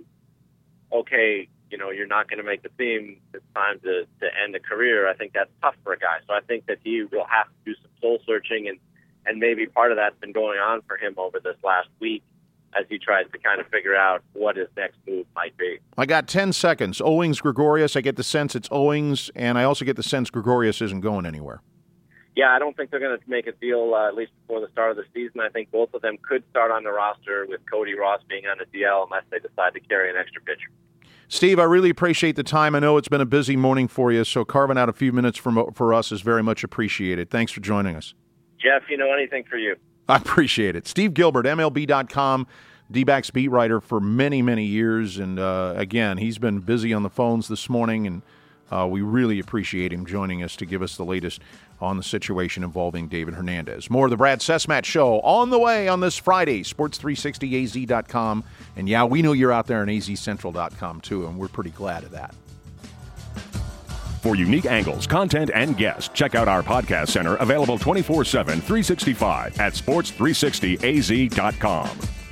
okay, you know, you're not going to make the team, it's time to, to end the career, I think that's tough for a guy. So I think that he will have to do some soul searching, and, and maybe part of that's been going on for him over this last week as he tries to kind of figure out what his next move might be. I got ten seconds. Owings, Gregorius, I get the sense it's Owings, and I also get the sense Gregorius isn't going anywhere. Yeah, I don't think they're going to make a deal uh, at least before the start of the season. I think both of them could start on the roster with Cody Ross being on the D L unless they decide to carry an extra pitcher. Steve, I really appreciate the time. I know it's been a busy morning for you, so carving out a few minutes for, for us is very much appreciated. Thanks for joining us. Jeff, you know, anything for you. I appreciate it. Steve Gilbert, M L B dot com, D-backs beat writer for many, many years. And, uh, again, he's been busy on the phones this morning, and uh, we really appreciate him joining us to give us the latest on the situation involving David Hernandez. More of the Brad Sesmat Show on the way on this Friday, sports three sixty A Z dot com. And, yeah, we know you're out there on A Z Central dot com, too, and we're pretty glad of that. For unique angles, content, and guests, check out our podcast center, available twenty-four seven, three sixty-five at sports three sixty A Z dot com.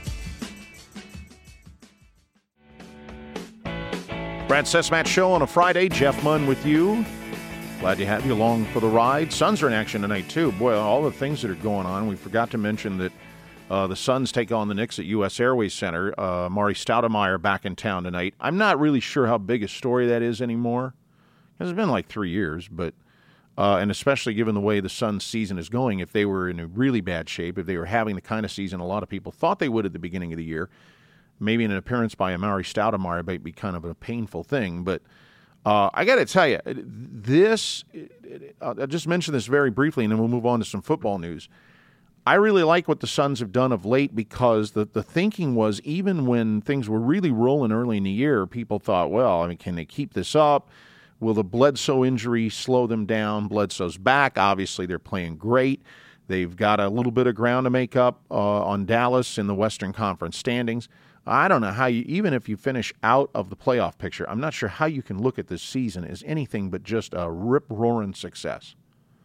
Brad Sesmat Show on a Friday. Jeff Munn with you. Glad to have you along for the ride. Suns are in action tonight, too. Boy, all the things that are going on. We forgot to mention that uh, the Suns take on the Knicks at U S Airways Center. Uh, Mari Stoudemire back in town tonight. I'm not really sure how big a story that is anymore. It's been like three years, but uh, and especially given the way the Suns' season is going, if they were in a really bad shape, if they were having the kind of season a lot of people thought they would at the beginning of the year, maybe an appearance by Amari Stoudemire might be kind of a painful thing. But uh, I got to tell you, this, I'll just mention this very briefly, and then we'll move on to some football news. I really like what the Suns have done of late because the, the thinking was even when things were really rolling early in the year, people thought, well, I mean, can they keep this up? Will the Bledsoe injury slow them down? Bledsoe's back. Obviously, they're playing great. They've got a little bit of ground to make up uh, on Dallas in the Western Conference standings. I don't know how you, even if you finish out of the playoff picture, I'm not sure how you can look at this season as anything but just a rip-roaring success.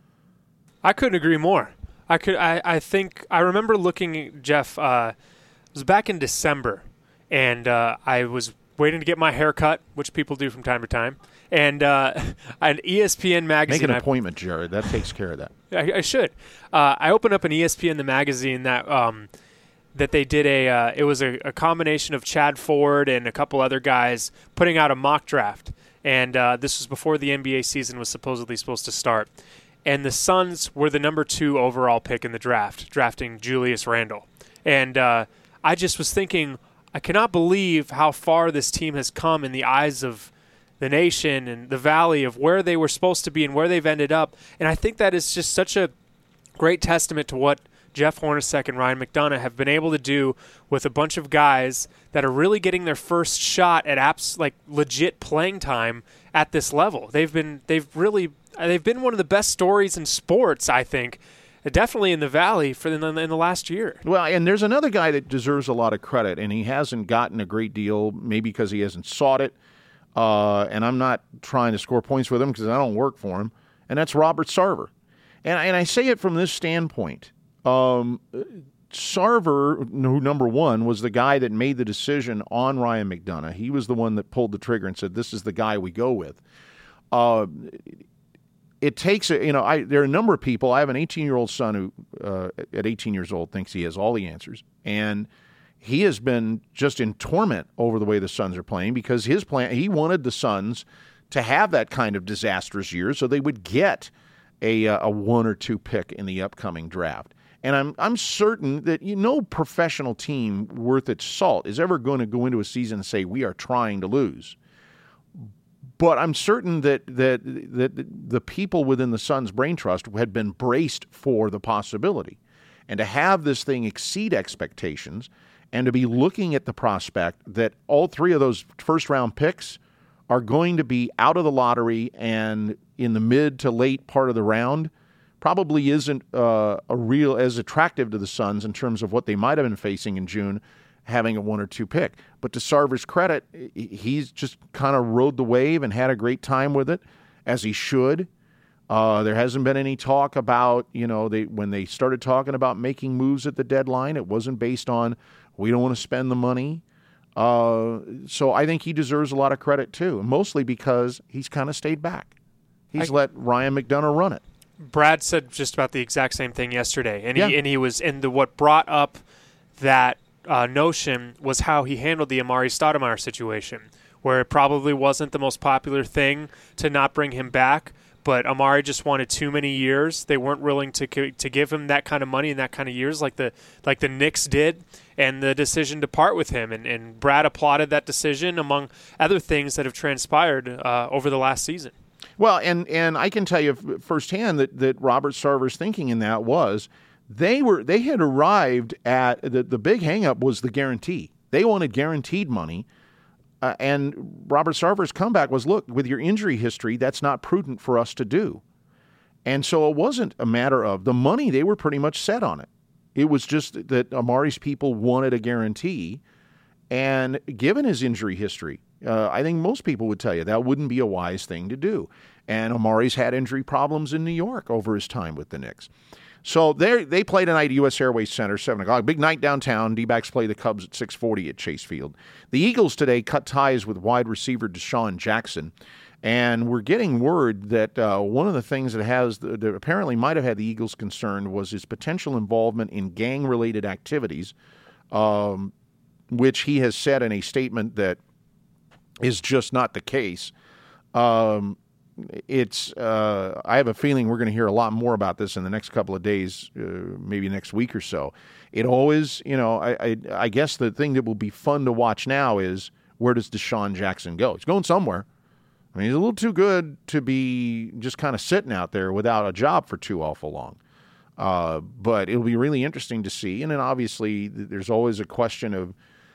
I couldn't agree more. I could. I, I think I remember looking, Jeff. Uh, it was back in December, and uh, I was waiting to get my hair cut, which people do from time to time. And uh, an E S P N magazine. Make an appointment, Jared. That takes care of that. I, I should. Uh, I opened up an E S P N the magazine that um, that they did a. Uh, it was a, a combination of Chad Ford and a couple other guys putting out a mock draft, and uh, this was before the N B A season was supposedly supposed to start. And the Suns were the number two overall pick in the draft, drafting Julius Randle. And uh, I just was thinking, I cannot believe how far this team has come in the eyes of the nation and the valley of where they were supposed to be and where they've ended up. And I think that is just such a great testament to what Jeff Hornacek and Ryan McDonough have been able to do with a bunch of guys that are really getting their first shot at apps like legit playing time at this level. They've been they've really they've been one of the best stories in sports, I think, definitely in the Valley for in the, in the last year. Well, and there's another guy that deserves a lot of credit, and he hasn't gotten a great deal, maybe because he hasn't sought it. Uh, and I'm not trying to score points with him because I don't work for him, and that's Robert Sarver. And, and I say it from this standpoint. Um, Sarver, who number one, was the guy that made the decision on Ryan McDonough. He was the one that pulled the trigger and said, this is the guy we go with. Uh, it takes, a, you know, I, there are a number of people. I have an eighteen-year-old son who, uh, at eighteen years old, thinks he has all the answers. And he has been just in torment over the way the Suns are playing because his plan, he wanted the Suns to have that kind of disastrous year so they would get a, a one or two pick in the upcoming draft. And I'm I'm certain that you no professional team worth its salt is ever going to go into a season and say we are trying to lose. But I'm certain that that that the people within the Suns Brain Trust had been braced for the possibility. And to have this thing exceed expectations and to be looking at the prospect that all three of those first-round picks are going to be out of the lottery and in the mid to late part of the round probably isn't uh, a real as attractive to the Suns in terms of what they might have been facing in June, having a one or two pick. But to Sarver's credit, he's just kind of rode the wave and had a great time with it, as he should. Uh, there hasn't been any talk about, you know, they when they started talking about making moves at the deadline, it wasn't based on, we don't want to spend the money. Uh, so I think he deserves a lot of credit, too, mostly because he's kind of stayed back. He's I, let Ryan McDonough run it. Brad said just about the exact same thing yesterday, and yeah. he and he was and the what brought up that uh, notion was how he handled the Amari Stoudemire situation, where it probably wasn't the most popular thing to not bring him back, but Amari just wanted too many years. They weren't willing to to give him that kind of money in that kind of years, like the like the Knicks did, and the decision to part with him. And, and Brad applauded that decision, among other things that have transpired uh, over the last season. Well, and, and I can tell you firsthand that, that Robert Sarver's thinking in that was they were they had arrived at the, the big hang-up was the guarantee. They wanted guaranteed money, uh, and Robert Sarver's comeback was, look, with your injury history, that's not prudent for us to do. And so it wasn't a matter of the money. They were pretty much set on it. It was just that Amari's people wanted a guarantee, and given his injury history, Uh, I think most people would tell you that wouldn't be a wise thing to do. And Amari's had injury problems in New York over his time with the Knicks. So they they play tonight at U S Airways Center, seven o'clock. Big night downtown. D-backs play the Cubs at six forty at Chase Field. The Eagles today cut ties with wide receiver Deshaun Jackson. And we're getting word that uh, one of the things that has that apparently might have had the Eagles concerned was his potential involvement in gang-related activities, um, which he has said in a statement that is just not the case. Um, it's uh, I have a feeling we're going to hear a lot more about this in the next couple of days, uh, maybe next week or so. It always, you know, I, I I guess the thing that will be fun to watch now is where does Deshaun Jackson go? He's going somewhere. I mean, he's a little too good to be just kind of sitting out there without a job for too awful long. Uh, but it'll be really interesting to see. And then obviously there's always a question of,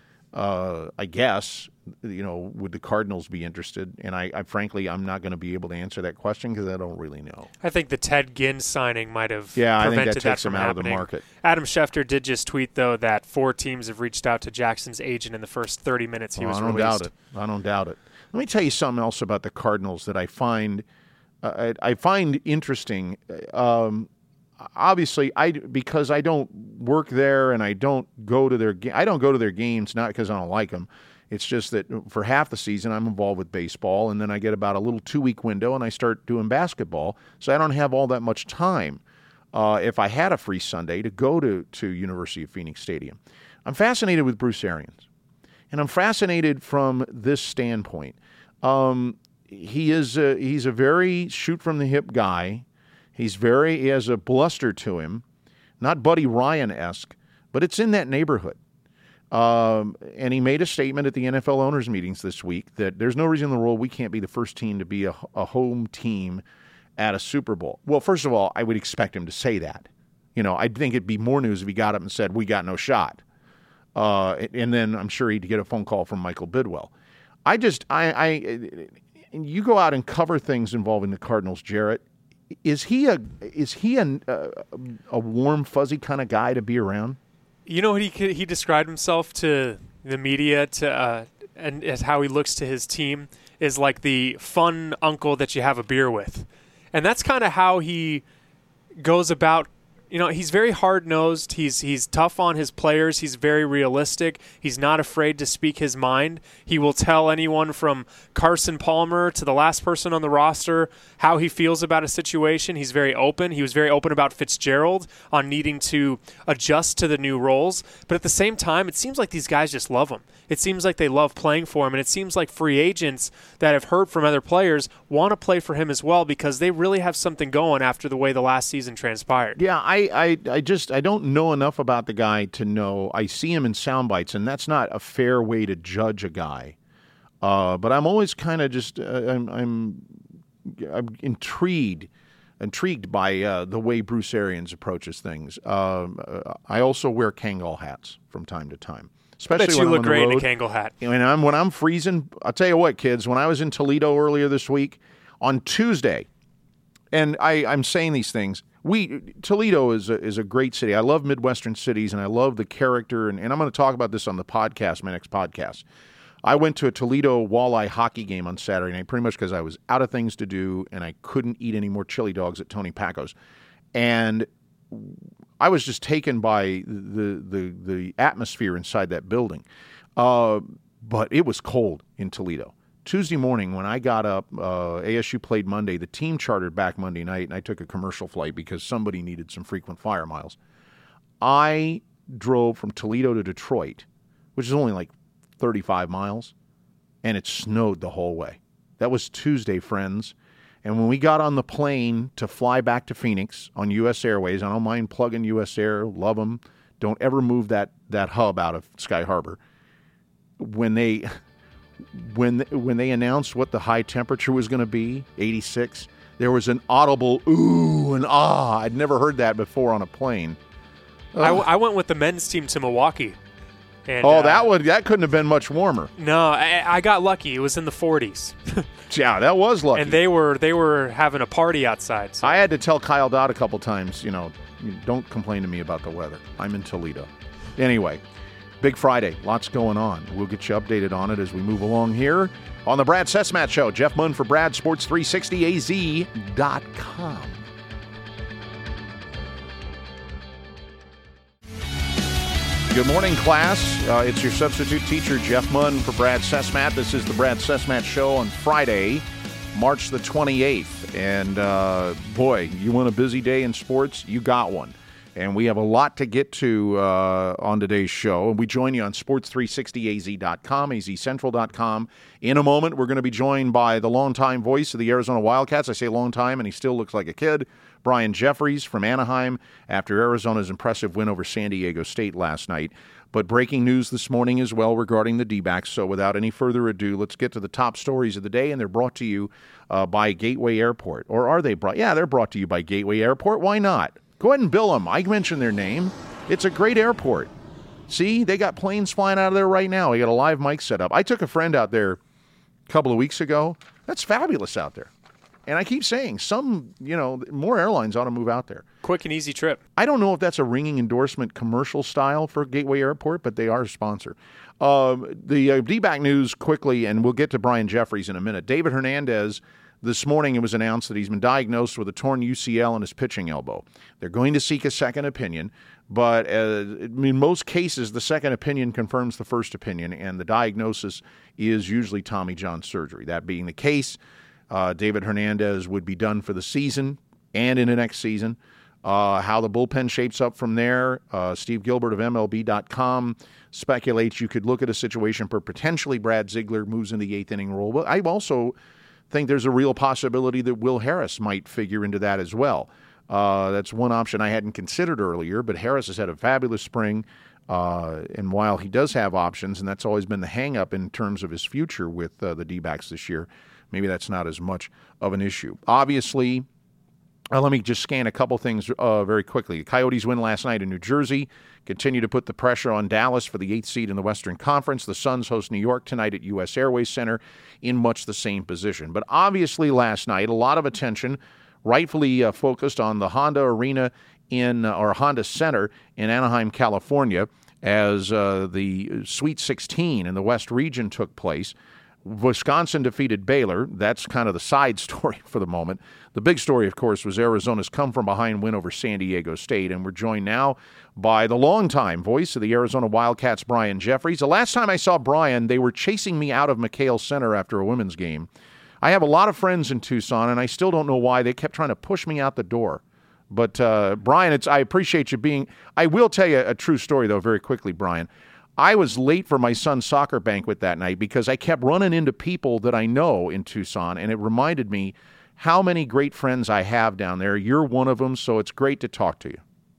uh, I guess, you know, would the Cardinals be interested? And I, I frankly, I'm not going to be able to answer that question because I don't really know. I think the Ted Ginn signing might have yeah, prevented I think that takes that him from out happening. of the market. Adam Schefter did just tweet, though, that four teams have reached out to Jackson's agent in the first thirty minutes he oh, was I don't released. doubt it. I don't doubt it. Let me tell you something else about the Cardinals that I find uh, I, I find interesting. Um, obviously, I because I don't work there and I don't go to their I don't go to their games not because I don't like them. It's just that for half the season I'm involved with baseball, and then I get about a little two-week window and I start doing basketball. So I don't have all that much time. Uh, if I had a free Sunday to go to to University of Phoenix Stadium, I'm fascinated with Bruce Arians, and I'm fascinated from this standpoint. Um, he is a, he's a very shoot from the hip guy. He's very he has a bluster to him, not Buddy Ryan-esque, but it's in that neighborhood. Um, and he made a statement at the N F L owners meetings this week that there's no reason in the world we can't be the first team to be a, a home team at a Super Bowl. Well, first of all, I would expect him to say that. You know, I think it'd be more news if he got up and said, we got no shot. Uh, and then I'm sure he'd get a phone call from Michael Bidwell. I just, I, I, you go out and cover things involving the Cardinals, Jarrett. Is he a, is he a, a warm, fuzzy kind of guy to be around? You know what he he described himself to the media to uh, and as how he looks to his team is like the fun uncle that you have a beer with, and that's kind of how he goes about. You know, he's very hard-nosed. He's he's tough on his players. He's very realistic. He's not afraid to speak his mind. He will tell anyone from Carson Palmer to the last person on the roster how he feels about a situation. He's very open. He was very open about Fitzgerald on needing to adjust to the new roles. But at the same time, it seems like these guys just love him. It seems like they love playing for him, and it seems like free agents that have heard from other players want to play for him as well because they really have something going after the way the last season transpired. Yeah, I, I, I just I don't know enough about the guy to know. I see him in sound bites, and that's not a fair way to judge a guy. Uh, but I'm always kind of just uh, I'm, I'm I'm intrigued intrigued by uh, the way Bruce Arians approaches things. Um, uh, I also wear Kangol hats from time to time. Especially I bet you when look I'm on the great road. in a Kangol hat. When I'm, when I'm freezing, I'll tell you what, kids, when I was in Toledo earlier this week, on Tuesday, and I, I'm saying these things, we Toledo is a, is a great city. I love Midwestern cities, and I love the character, and, and I'm going to talk about this on the podcast, my next podcast. I went to a Toledo Walleye hockey game on Saturday night, pretty much because I was out of things to do, and I couldn't eat any more chili dogs at Tony Paco's. And I was just taken by the the, the atmosphere inside that building. Uh, but it was cold in Toledo. Tuesday morning when I got up, uh, A S U played Monday. The team chartered back Monday night, and I took a commercial flight because somebody needed some frequent flyer miles. I drove from Toledo to Detroit, which is only like thirty-five miles, and it snowed the whole way. That was Tuesday, friends. And when we got on the plane to fly back to Phoenix on U S Airways, I don't mind plugging U S Air, love them. Don't ever move that that hub out of Sky Harbor. When they when when they announced what the high temperature was going to be, eighty-six, there was an audible ooh and ah. I'd never heard that before on a plane. I, I went with the men's team to Milwaukee. And, oh, uh, that would that couldn't have been much warmer. No, I, I got lucky. It was in the forties. Yeah, that was lucky. And they were they were having a party outside. So. I had to tell Kyle Dodd a couple times, you know, don't complain to me about the weather. I'm in Toledo. Anyway, big Friday. Lots going on. We'll get you updated on it as we move along here on the Brad Sesmat Show. Jeff Munn for Brad Sports three sixty A Z dot com. Good morning, class. Uh, it's your substitute teacher, Jeff Munn, for Brad Sesmat. This is the Brad Sesmat Show on Friday, March the twenty-eighth. And, uh, boy, you want a busy day in sports? You got one. And we have a lot to get to uh, on today's show. And we join you on sports three sixty A Z dot com, A Z Central dot com. In a moment, we're going to be joined by the longtime voice of the Arizona Wildcats. I say long time, and he still looks like a kid. Brian Jeffries from Anaheim after Arizona's impressive win over San Diego State last night. But breaking news this morning as well regarding the D-backs. So without any further ado, let's get to the top stories of the day, and they're brought to you uh, by Gateway Airport. Or are they brought? Yeah, they're brought to you by Gateway Airport. Why not? Go ahead and bill them. I mentioned their name. It's a great airport. See, they got planes flying out of there right now. We got a live mic set up. I took a friend out there a couple of weeks ago. That's fabulous out there. And I keep saying, some, you know, more airlines ought to move out there. Quick and easy trip. I don't know if that's a ringing endorsement commercial style for Gateway Airport, but they are a sponsor. Um, the uh, D-back news quickly, and we'll get to Brian Jeffries in a minute. David Hernandez, this morning it was announced that he's been diagnosed with a torn U C L in his pitching elbow. They're going to seek a second opinion, but uh, in most cases, the second opinion confirms the first opinion, and the diagnosis is usually Tommy John surgery. That being the case, Uh, David Hernandez would be done for the season and in the next season. Uh, how the bullpen shapes up from there, uh, Steve Gilbert of M L B dot com speculates you could look at a situation where potentially Brad Ziegler moves in the eighth inning role. But I also think there's a real possibility that Will Harris might figure into that as well. Uh, that's one option I hadn't considered earlier, but Harris has had a fabulous spring. Uh, and while he does have options, and that's always been the hang-up in terms of his future with uh, the D-backs this year, maybe that's not as much of an issue. Obviously, uh, let me just scan a couple things uh, very quickly. The Coyotes win last night in New Jersey, continue to put the pressure on Dallas for the eighth seed in the Western Conference. The Suns host New York tonight at U S Airways Center in much the same position. But obviously last night, a lot of attention rightfully uh, focused on the Honda Arena in, uh, or Honda Center in Anaheim, California, as uh, the Sweet sixteen in the West region took place. Wisconsin defeated Baylor. That's kind of the side story for the moment. The big story, of course, was Arizona's come-from-behind win over San Diego State, and we're joined now by the longtime voice of the Arizona Wildcats, Brian Jeffries. The last time I saw Brian, they were chasing me out of McHale Center after a women's game. I have a lot of friends in Tucson, and I still don't know why. They kept trying to push me out the door. But, uh, Brian, it's I appreciate you being – I will tell you a, a true story, though, very quickly, Brian. I was late for my son's soccer banquet that night because I kept running into people that I know in Tucson, and it reminded me how many great friends I have down there. You're one of them, so it's great to talk to you.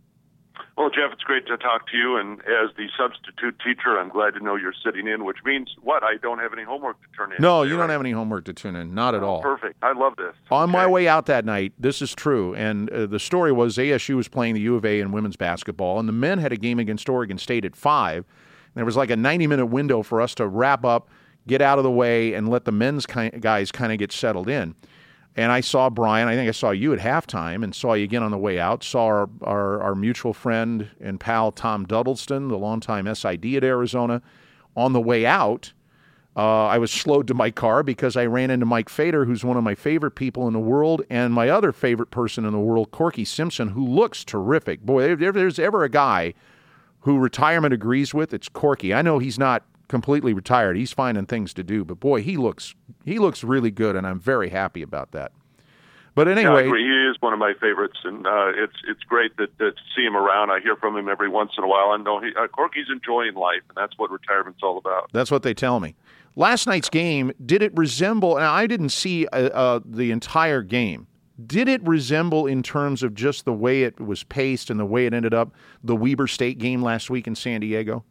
Well, Jeff, it's great to talk to you, and as the substitute teacher, I'm glad to know you're sitting in, which means, what, I don't have any homework to turn in. No, you don't have any homework to tune in, not at oh, all. Perfect. I love this. On okay. my way out that night, this is true, and uh, the story was A S U was playing the U of A in women's basketball, and the men had a game against Oregon State at five. There was like a ninety-minute window for us to wrap up, get out of the way, and let the men's ki- guys kind of get settled in. And I saw Brian, I think I saw you at halftime, and saw you again on the way out, saw our, our, our mutual friend and pal Tom Duddleston, the longtime S I D at Arizona. On the way out, uh, I was slowed to my car because I ran into Mike Fader, who's one of my favorite people in the world, and my other favorite person in the world, Corky Simpson, who looks terrific. Boy, if there's ever a guy who retirement agrees with, it's Corky. I know he's not completely retired. He's finding things to do, but boy, he looks he looks really good, and I'm very happy about that. But anyway, yeah, I agree. He is one of my favorites, and uh, it's it's great that, that to see him around. I hear from him every once in a while. I know he, uh, Corky's enjoying life, and that's what retirement's all about. That's what they tell me. Last night's game, did it resemble? And I didn't see uh, uh, the entire game. Did it resemble, in terms of just the way it was paced and the way it ended up, the Weber State game last week in San Diego?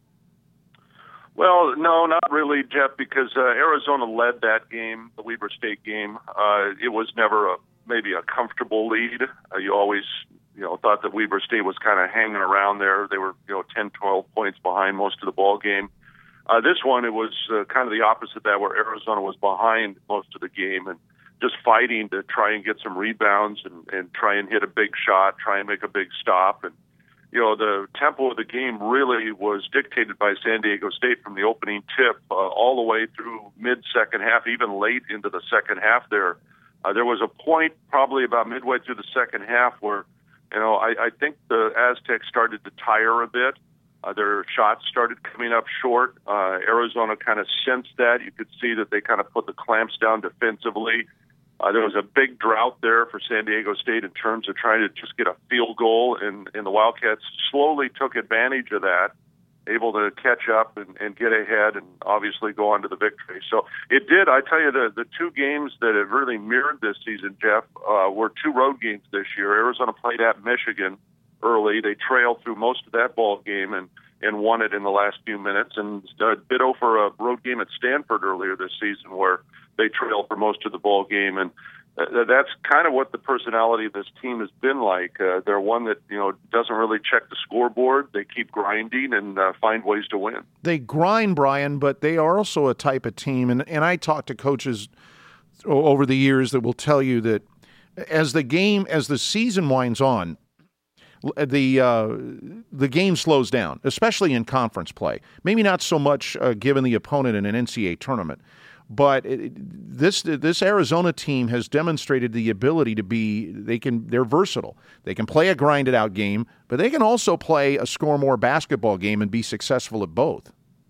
Well, no, not really, Jeff, because uh, Arizona led that game, the Weber State game. Uh, it was never a maybe a comfortable lead. Uh, you always, you know, thought that Weber State was kind of hanging around there. They were, you know, ten, twelve points behind most of the ball game. Uh, this one, it was uh, kind of the opposite of that, where Arizona was behind most of the game and just fighting to try and get some rebounds and, and try and hit a big shot, try and make a big stop. And, you know, the tempo of the game really was dictated by San Diego State from the opening tip uh, all the way through mid-second half, even late into the second half there. Uh, there was a point probably about midway through the second half where, you know, I, I think the Aztecs started to tire a bit. Uh, their shots started coming up short. Uh, Arizona kind of sensed that. You could see that they kind of put the clamps down defensively. Uh, there was a big drought there for San Diego State in terms of trying to just get a field goal, and, and the Wildcats slowly took advantage of that, able to catch up and, and get ahead and obviously go on to the victory. So it did. I tell you, the, the two games that have really mirrored this season, Jeff, uh, were two road games this year. Arizona played at Michigan early. They trailed through most of that ball game and, and won it in the last few minutes, and uh, ditto for a road game at Stanford earlier this season where they trailed for most of the ball game. And uh, that's kind of what the personality of this team has been like. Uh, they're one that, you know, doesn't really check the scoreboard. They keep grinding and uh, find ways to win. They grind, Brian, but they are also a type of team, and, and I talk to coaches over the years that will tell you that as the game, as the season winds on, the uh, the game slows down, especially in conference play. Maybe not so much uh, given the opponent in an N C double A tournament, but it, this this Arizona team has demonstrated the ability to be they can they're versatile. They can play a grinded out game, but they can also play a score more basketball game and be successful at both.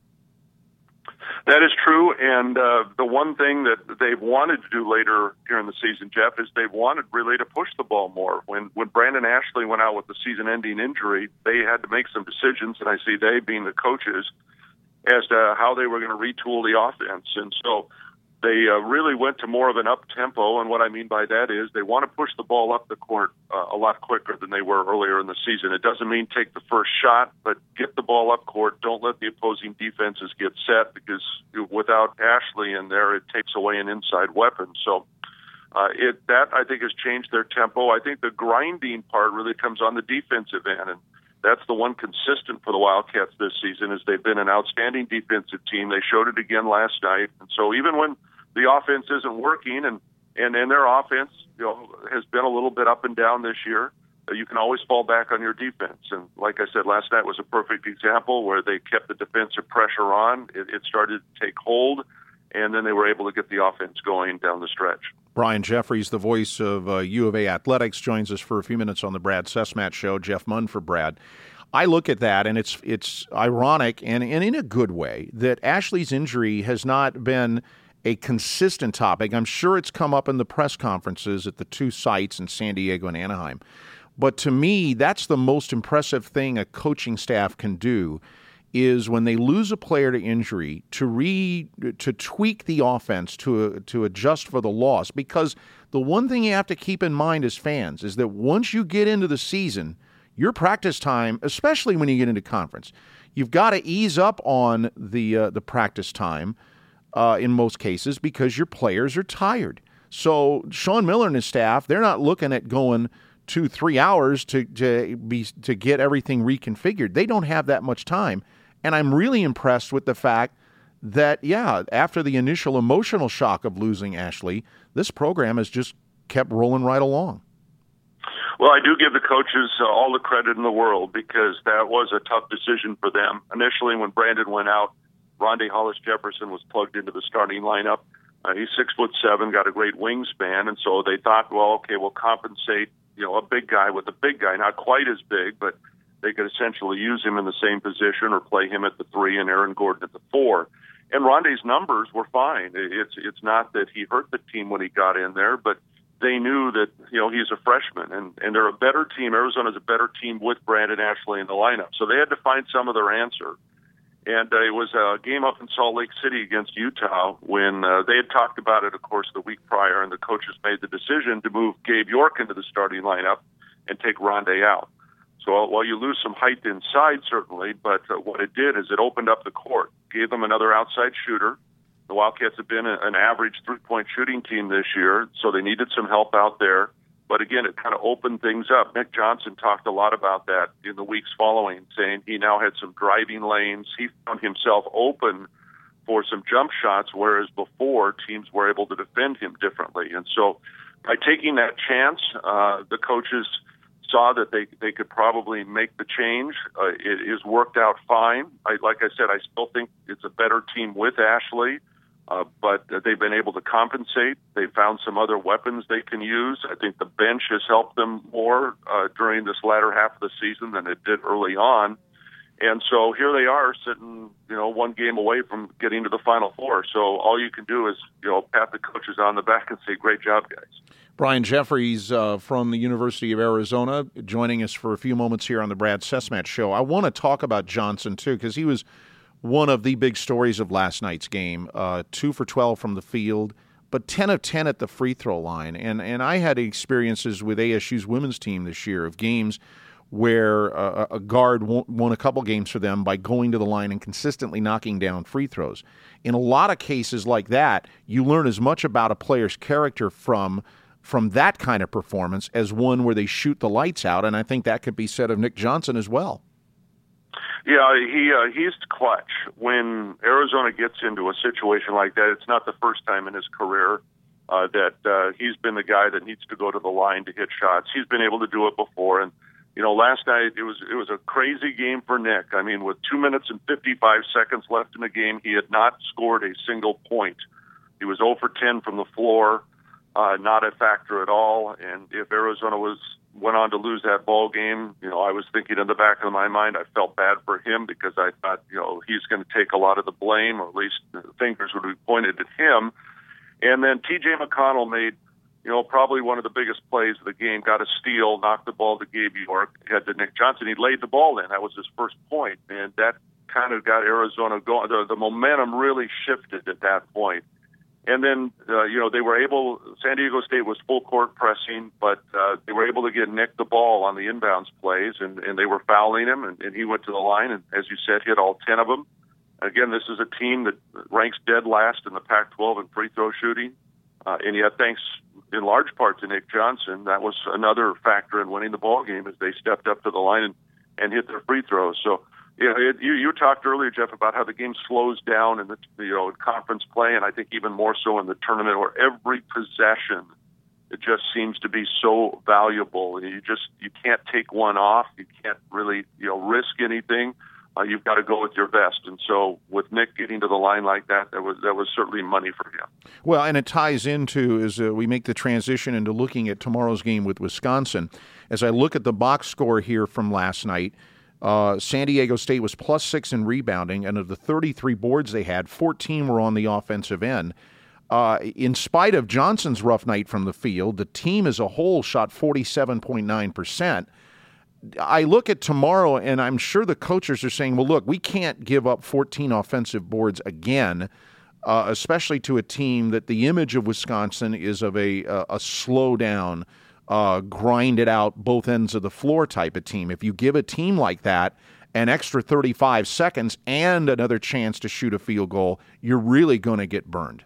That is true, and uh, the one thing that they've wanted to do later here in the season, Jeff, is they've wanted really to push the ball more. When when Brandon Ashley went out with the season-ending injury, they had to make some decisions, and I see they being the coaches, as to how they were going to retool the offense. And so they uh, really went to more of an up-tempo, and what I mean by that is they want to push the ball up the court uh, a lot quicker than they were earlier in the season. It doesn't mean take the first shot, but get the ball up court. Don't let the opposing defenses get set, because without Ashley in there, it takes away an inside weapon. So uh, it that, I think, has changed their tempo. I think the grinding part really comes on the defensive end, and that's the one consistent for the Wildcats this season, is they've been an outstanding defensive team. They showed it again last night. And so even when the offense isn't working, and, and, and their offense, you know, has been a little bit up and down this year, you can always fall back on your defense. And like I said, last night was a perfect example where they kept the defensive pressure on. It, it started to take hold, and then they were able to get the offense going down the stretch. Brian Jeffries, the voice of uh, U of A Athletics, joins us for a few minutes on the Brad Sesmat Show. Jeff Munn for Brad. I look at that, and it's it's ironic, and, and in a good way, that Ashley's injury has not been a consistent topic. I'm sure it's come up in the press conferences at the two sites in San Diego and Anaheim. But to me, that's the most impressive thing a coaching staff can do, is when they lose a player to injury, to re to tweak the offense to to adjust for the loss. Because the one thing you have to keep in mind as fans is that once you get into the season, your practice time, especially when you get into conference, you've got to ease up on the uh, the practice time uh, in most cases, because your players are tired. So Sean Miller and his staff, they're not looking at going two, three hours to to be to get everything reconfigured. They don't have that much time. And I'm really impressed with the fact that, yeah, after the initial emotional shock of losing Ashley, this program has just kept rolling right along. Well, I do give the coaches uh, all the credit in the world, because that was a tough decision for them. Initially, when Brandon went out, Rondae Hollis Jefferson was plugged into the starting lineup. Uh, he's six foot seven, got a great wingspan, and so they thought, well, okay, we'll compensate, you know, a big guy with a big guy, not quite as big, but they could essentially use him in the same position or play him at the three and Aaron Gordon at the four. And Rondae's numbers were fine. It's it's not that he hurt the team when he got in there, but they knew that, you know, he's a freshman, and, and they're a better team. Arizona's a better team with Brandon Ashley in the lineup. So they had to find some of their answer. And uh, it was a game up in Salt Lake City against Utah when uh, they had talked about it, of course, the week prior, and the coaches made the decision to move Gabe York into the starting lineup and take Rondae out. So while you lose some height inside, certainly, but uh, what it did is it opened up the court, gave them another outside shooter. The Wildcats have been a, an average three-point shooting team this year, so they needed some help out there. But again, it kind of opened things up. Nick Johnson talked a lot about that in the weeks following, saying he now had some driving lanes. He found himself open for some jump shots, whereas before teams were able to defend him differently. And so by taking that chance, uh, the coaches saw that they, they could probably make the change. Uh, it has worked out fine. I, like I said, I still think it's a better team with Ashley, uh, but they've been able to compensate. They found some other weapons they can use. I think the bench has helped them more uh, during this latter half of the season than it did early on. And so here they are sitting, you know, one game away from getting to the Final Four. So all you can do is, you know, pat the coaches on the back and say, great job, guys. Brian Jeffries uh, from the University of Arizona joining us for a few moments here on the Brad Sesmat Show. I want to talk about Johnson, too, because he was one of the big stories of last night's game. Uh, two for twelve from the field, but ten of ten at the free throw line. And, and I had experiences with A S U's women's team this year of games where uh, a guard won a couple games for them by going to the line and consistently knocking down free throws. In a lot of cases like that, you learn as much about a player's character from from that kind of performance as one where they shoot the lights out, and I think that could be said of Nick Johnson as well. Yeah, he uh, he's clutch. When Arizona gets into a situation like that, it's not the first time in his career uh, that uh, he's been the guy that needs to go to the line to hit shots. He's been able to do it before, and you know, last night it was it was a crazy game for Nick. I mean, with two minutes and fifty-five seconds left in the game, he had not scored a single point. He was zero for ten from the floor, uh, not a factor at all. And if Arizona was went on to lose that ball game, you know, I was thinking in the back of my mind, I felt bad for him because I thought, you know, he's going to take a lot of the blame, or at least the fingers would be pointed at him. And then T J McConnell made, you know, probably one of the biggest plays of the game, got a steal, knocked the ball to Gabe York, head to Nick Johnson. He laid the ball in. That was his first point, and that kind of got Arizona going. The, the momentum really shifted at that point. And then, uh, you know, they were able, San Diego State was full court pressing, but uh, they were able to get Nick the ball on the inbounds plays, and, and they were fouling him, and, and he went to the line, and as you said, hit all ten of them. Again, this is a team that ranks dead last in the Pac twelve in free throw shooting, uh, and yet thanks in large part to Nick Johnson, that was another factor in winning the ball game as they stepped up to the line and, and hit their free throws. So, you know, it, you, you talked earlier, Jeff, about how the game slows down in the you know in conference play, and I think even more so in the tournament, where every possession it just seems to be so valuable, and you just you can't take one off, you can't really you know risk anything. Uh, you've got to go with your best, and so with Nick getting to the line like that, that was that was certainly money for him. Well, and it ties into as uh, we make the transition into looking at tomorrow's game with Wisconsin. As I look at the box score here from last night, uh, San Diego State was plus six in rebounding, and of the thirty-three boards they had, fourteen were on the offensive end. Uh, in spite of Johnson's rough night from the field, the team as a whole shot forty-seven point nine percent. I look at tomorrow, and I'm sure the coaches are saying, well, look, we can't give up fourteen offensive boards again, uh, especially to a team that the image of Wisconsin is of a, a, a slow-down, uh, grind-it-out, both ends of the floor type of team. If you give a team like that an extra thirty-five seconds and another chance to shoot a field goal, you're really going to get burned.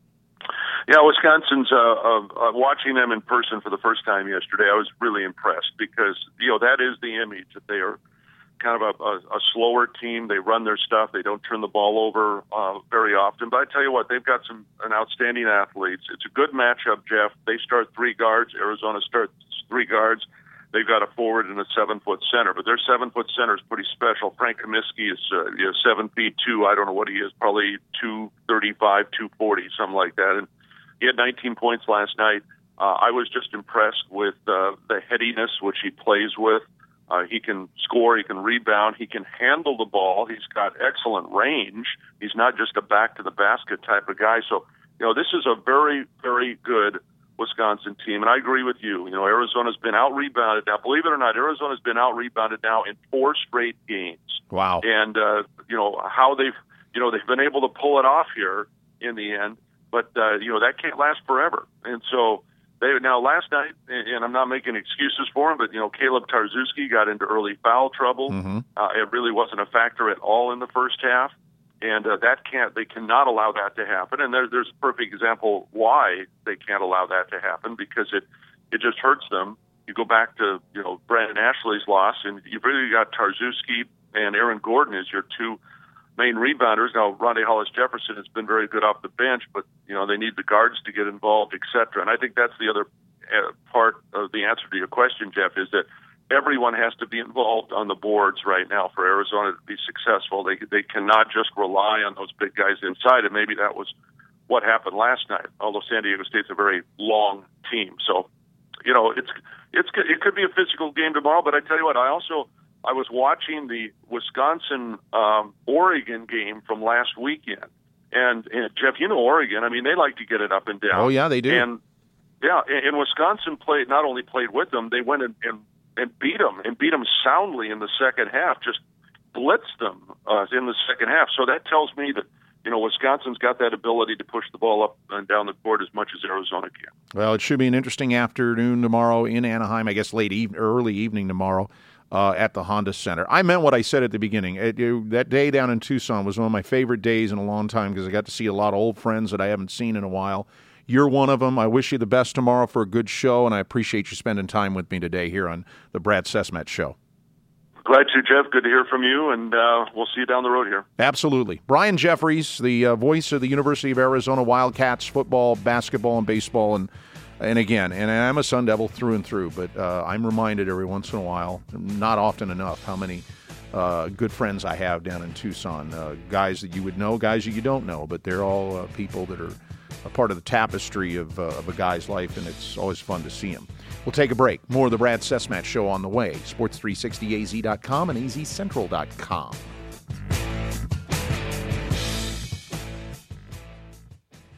Yeah, Wisconsin's, uh, uh, uh, watching them in person for the first time yesterday, I was really impressed because, you know, that is the image, that they are kind of a, a, a slower team. They run their stuff. They don't turn the ball over uh, very often. But I tell you what, they've got some an outstanding athletes. It's a good matchup, Jeff. They start three guards. Arizona starts three guards. They've got a forward and a seven-foot center, but their seven-foot center is pretty special. Frank Kaminsky is uh, you know, seven feet two. I don't know what he is, probably two thirty-five, two forty, something like that. And he had nineteen points last night. Uh, I was just impressed with uh, the headiness which he plays with. Uh, he can score, he can rebound, he can handle the ball. He's got excellent range. He's not just a back-to-the-basket type of guy. So, you know, this is a very, very good Wisconsin team. And I agree with you. You know, Arizona's been out-rebounded now. Believe it or not, Arizona's been out-rebounded now in four straight games. Wow. And, uh, you know, how they've, you know, they've been able to pull it off here in the end. But, uh, you know, that can't last forever. And so they now last night, and I'm not making excuses for him, but, you know, Caleb Tarczewski got into early foul trouble. Mm-hmm. Uh, it really wasn't a factor at all in the first half. And uh, that can't, they cannot allow that to happen. And there, there's a perfect example why they can't allow that to happen, because it, it just hurts them. You go back to, you know, Brandon Ashley's loss, and you've really got Tarczewski and Aaron Gordon as your two main rebounders. Now, Rondae Hollis-Jefferson has been very good off the bench, but, you know, they need the guards to get involved, et cetera. And I think that's the other uh, part of the answer to your question, Jeff, is that everyone has to be involved on the boards right now for Arizona to be successful. They they cannot just rely on those big guys inside, and maybe that was what happened last night, although San Diego State's a very long team. So, you know, it's it's it could be a physical game tomorrow, but I tell you what, I also I was watching the Wisconsin um, Oregon game from last weekend, and, and Jeff, you know Oregon. I mean, they like to get it up and down. Oh yeah, they do. And yeah, and, and Wisconsin played not only played with them, they went and, and, and beat them and beat them soundly in the second half. Just blitzed them uh, in the second half. So that tells me that, you know, Wisconsin's got that ability to push the ball up and down the court as much as Arizona can. Well, it should be an interesting afternoon tomorrow in Anaheim. I guess late eve- early evening tomorrow uh, at the Honda Center. I meant what I said at the beginning. It, it, that day down in Tucson was one of my favorite days in a long time because I got to see a lot of old friends that I haven't seen in a while. You're one of them. I wish you the best tomorrow for a good show, and I appreciate you spending time with me today here on the Brad Sesmet Show. Glad to, Jeff. Good to hear from you, and uh, we'll see you down the road here. Absolutely. Brian Jeffries, the uh, voice of the University of Arizona Wildcats football, basketball, and baseball, and and again, and I'm a Sun Devil through and through, but uh, I'm reminded every once in a while, not often enough, how many uh, good friends I have down in Tucson, uh, guys that you would know, guys that you don't know, but they're all uh, people that are a part of the tapestry of, uh, of a guy's life, and it's always fun to see them. We'll take a break. More of the Brad Sesmat Show on the way. sports three sixty A Z dot com and A Z Central dot com.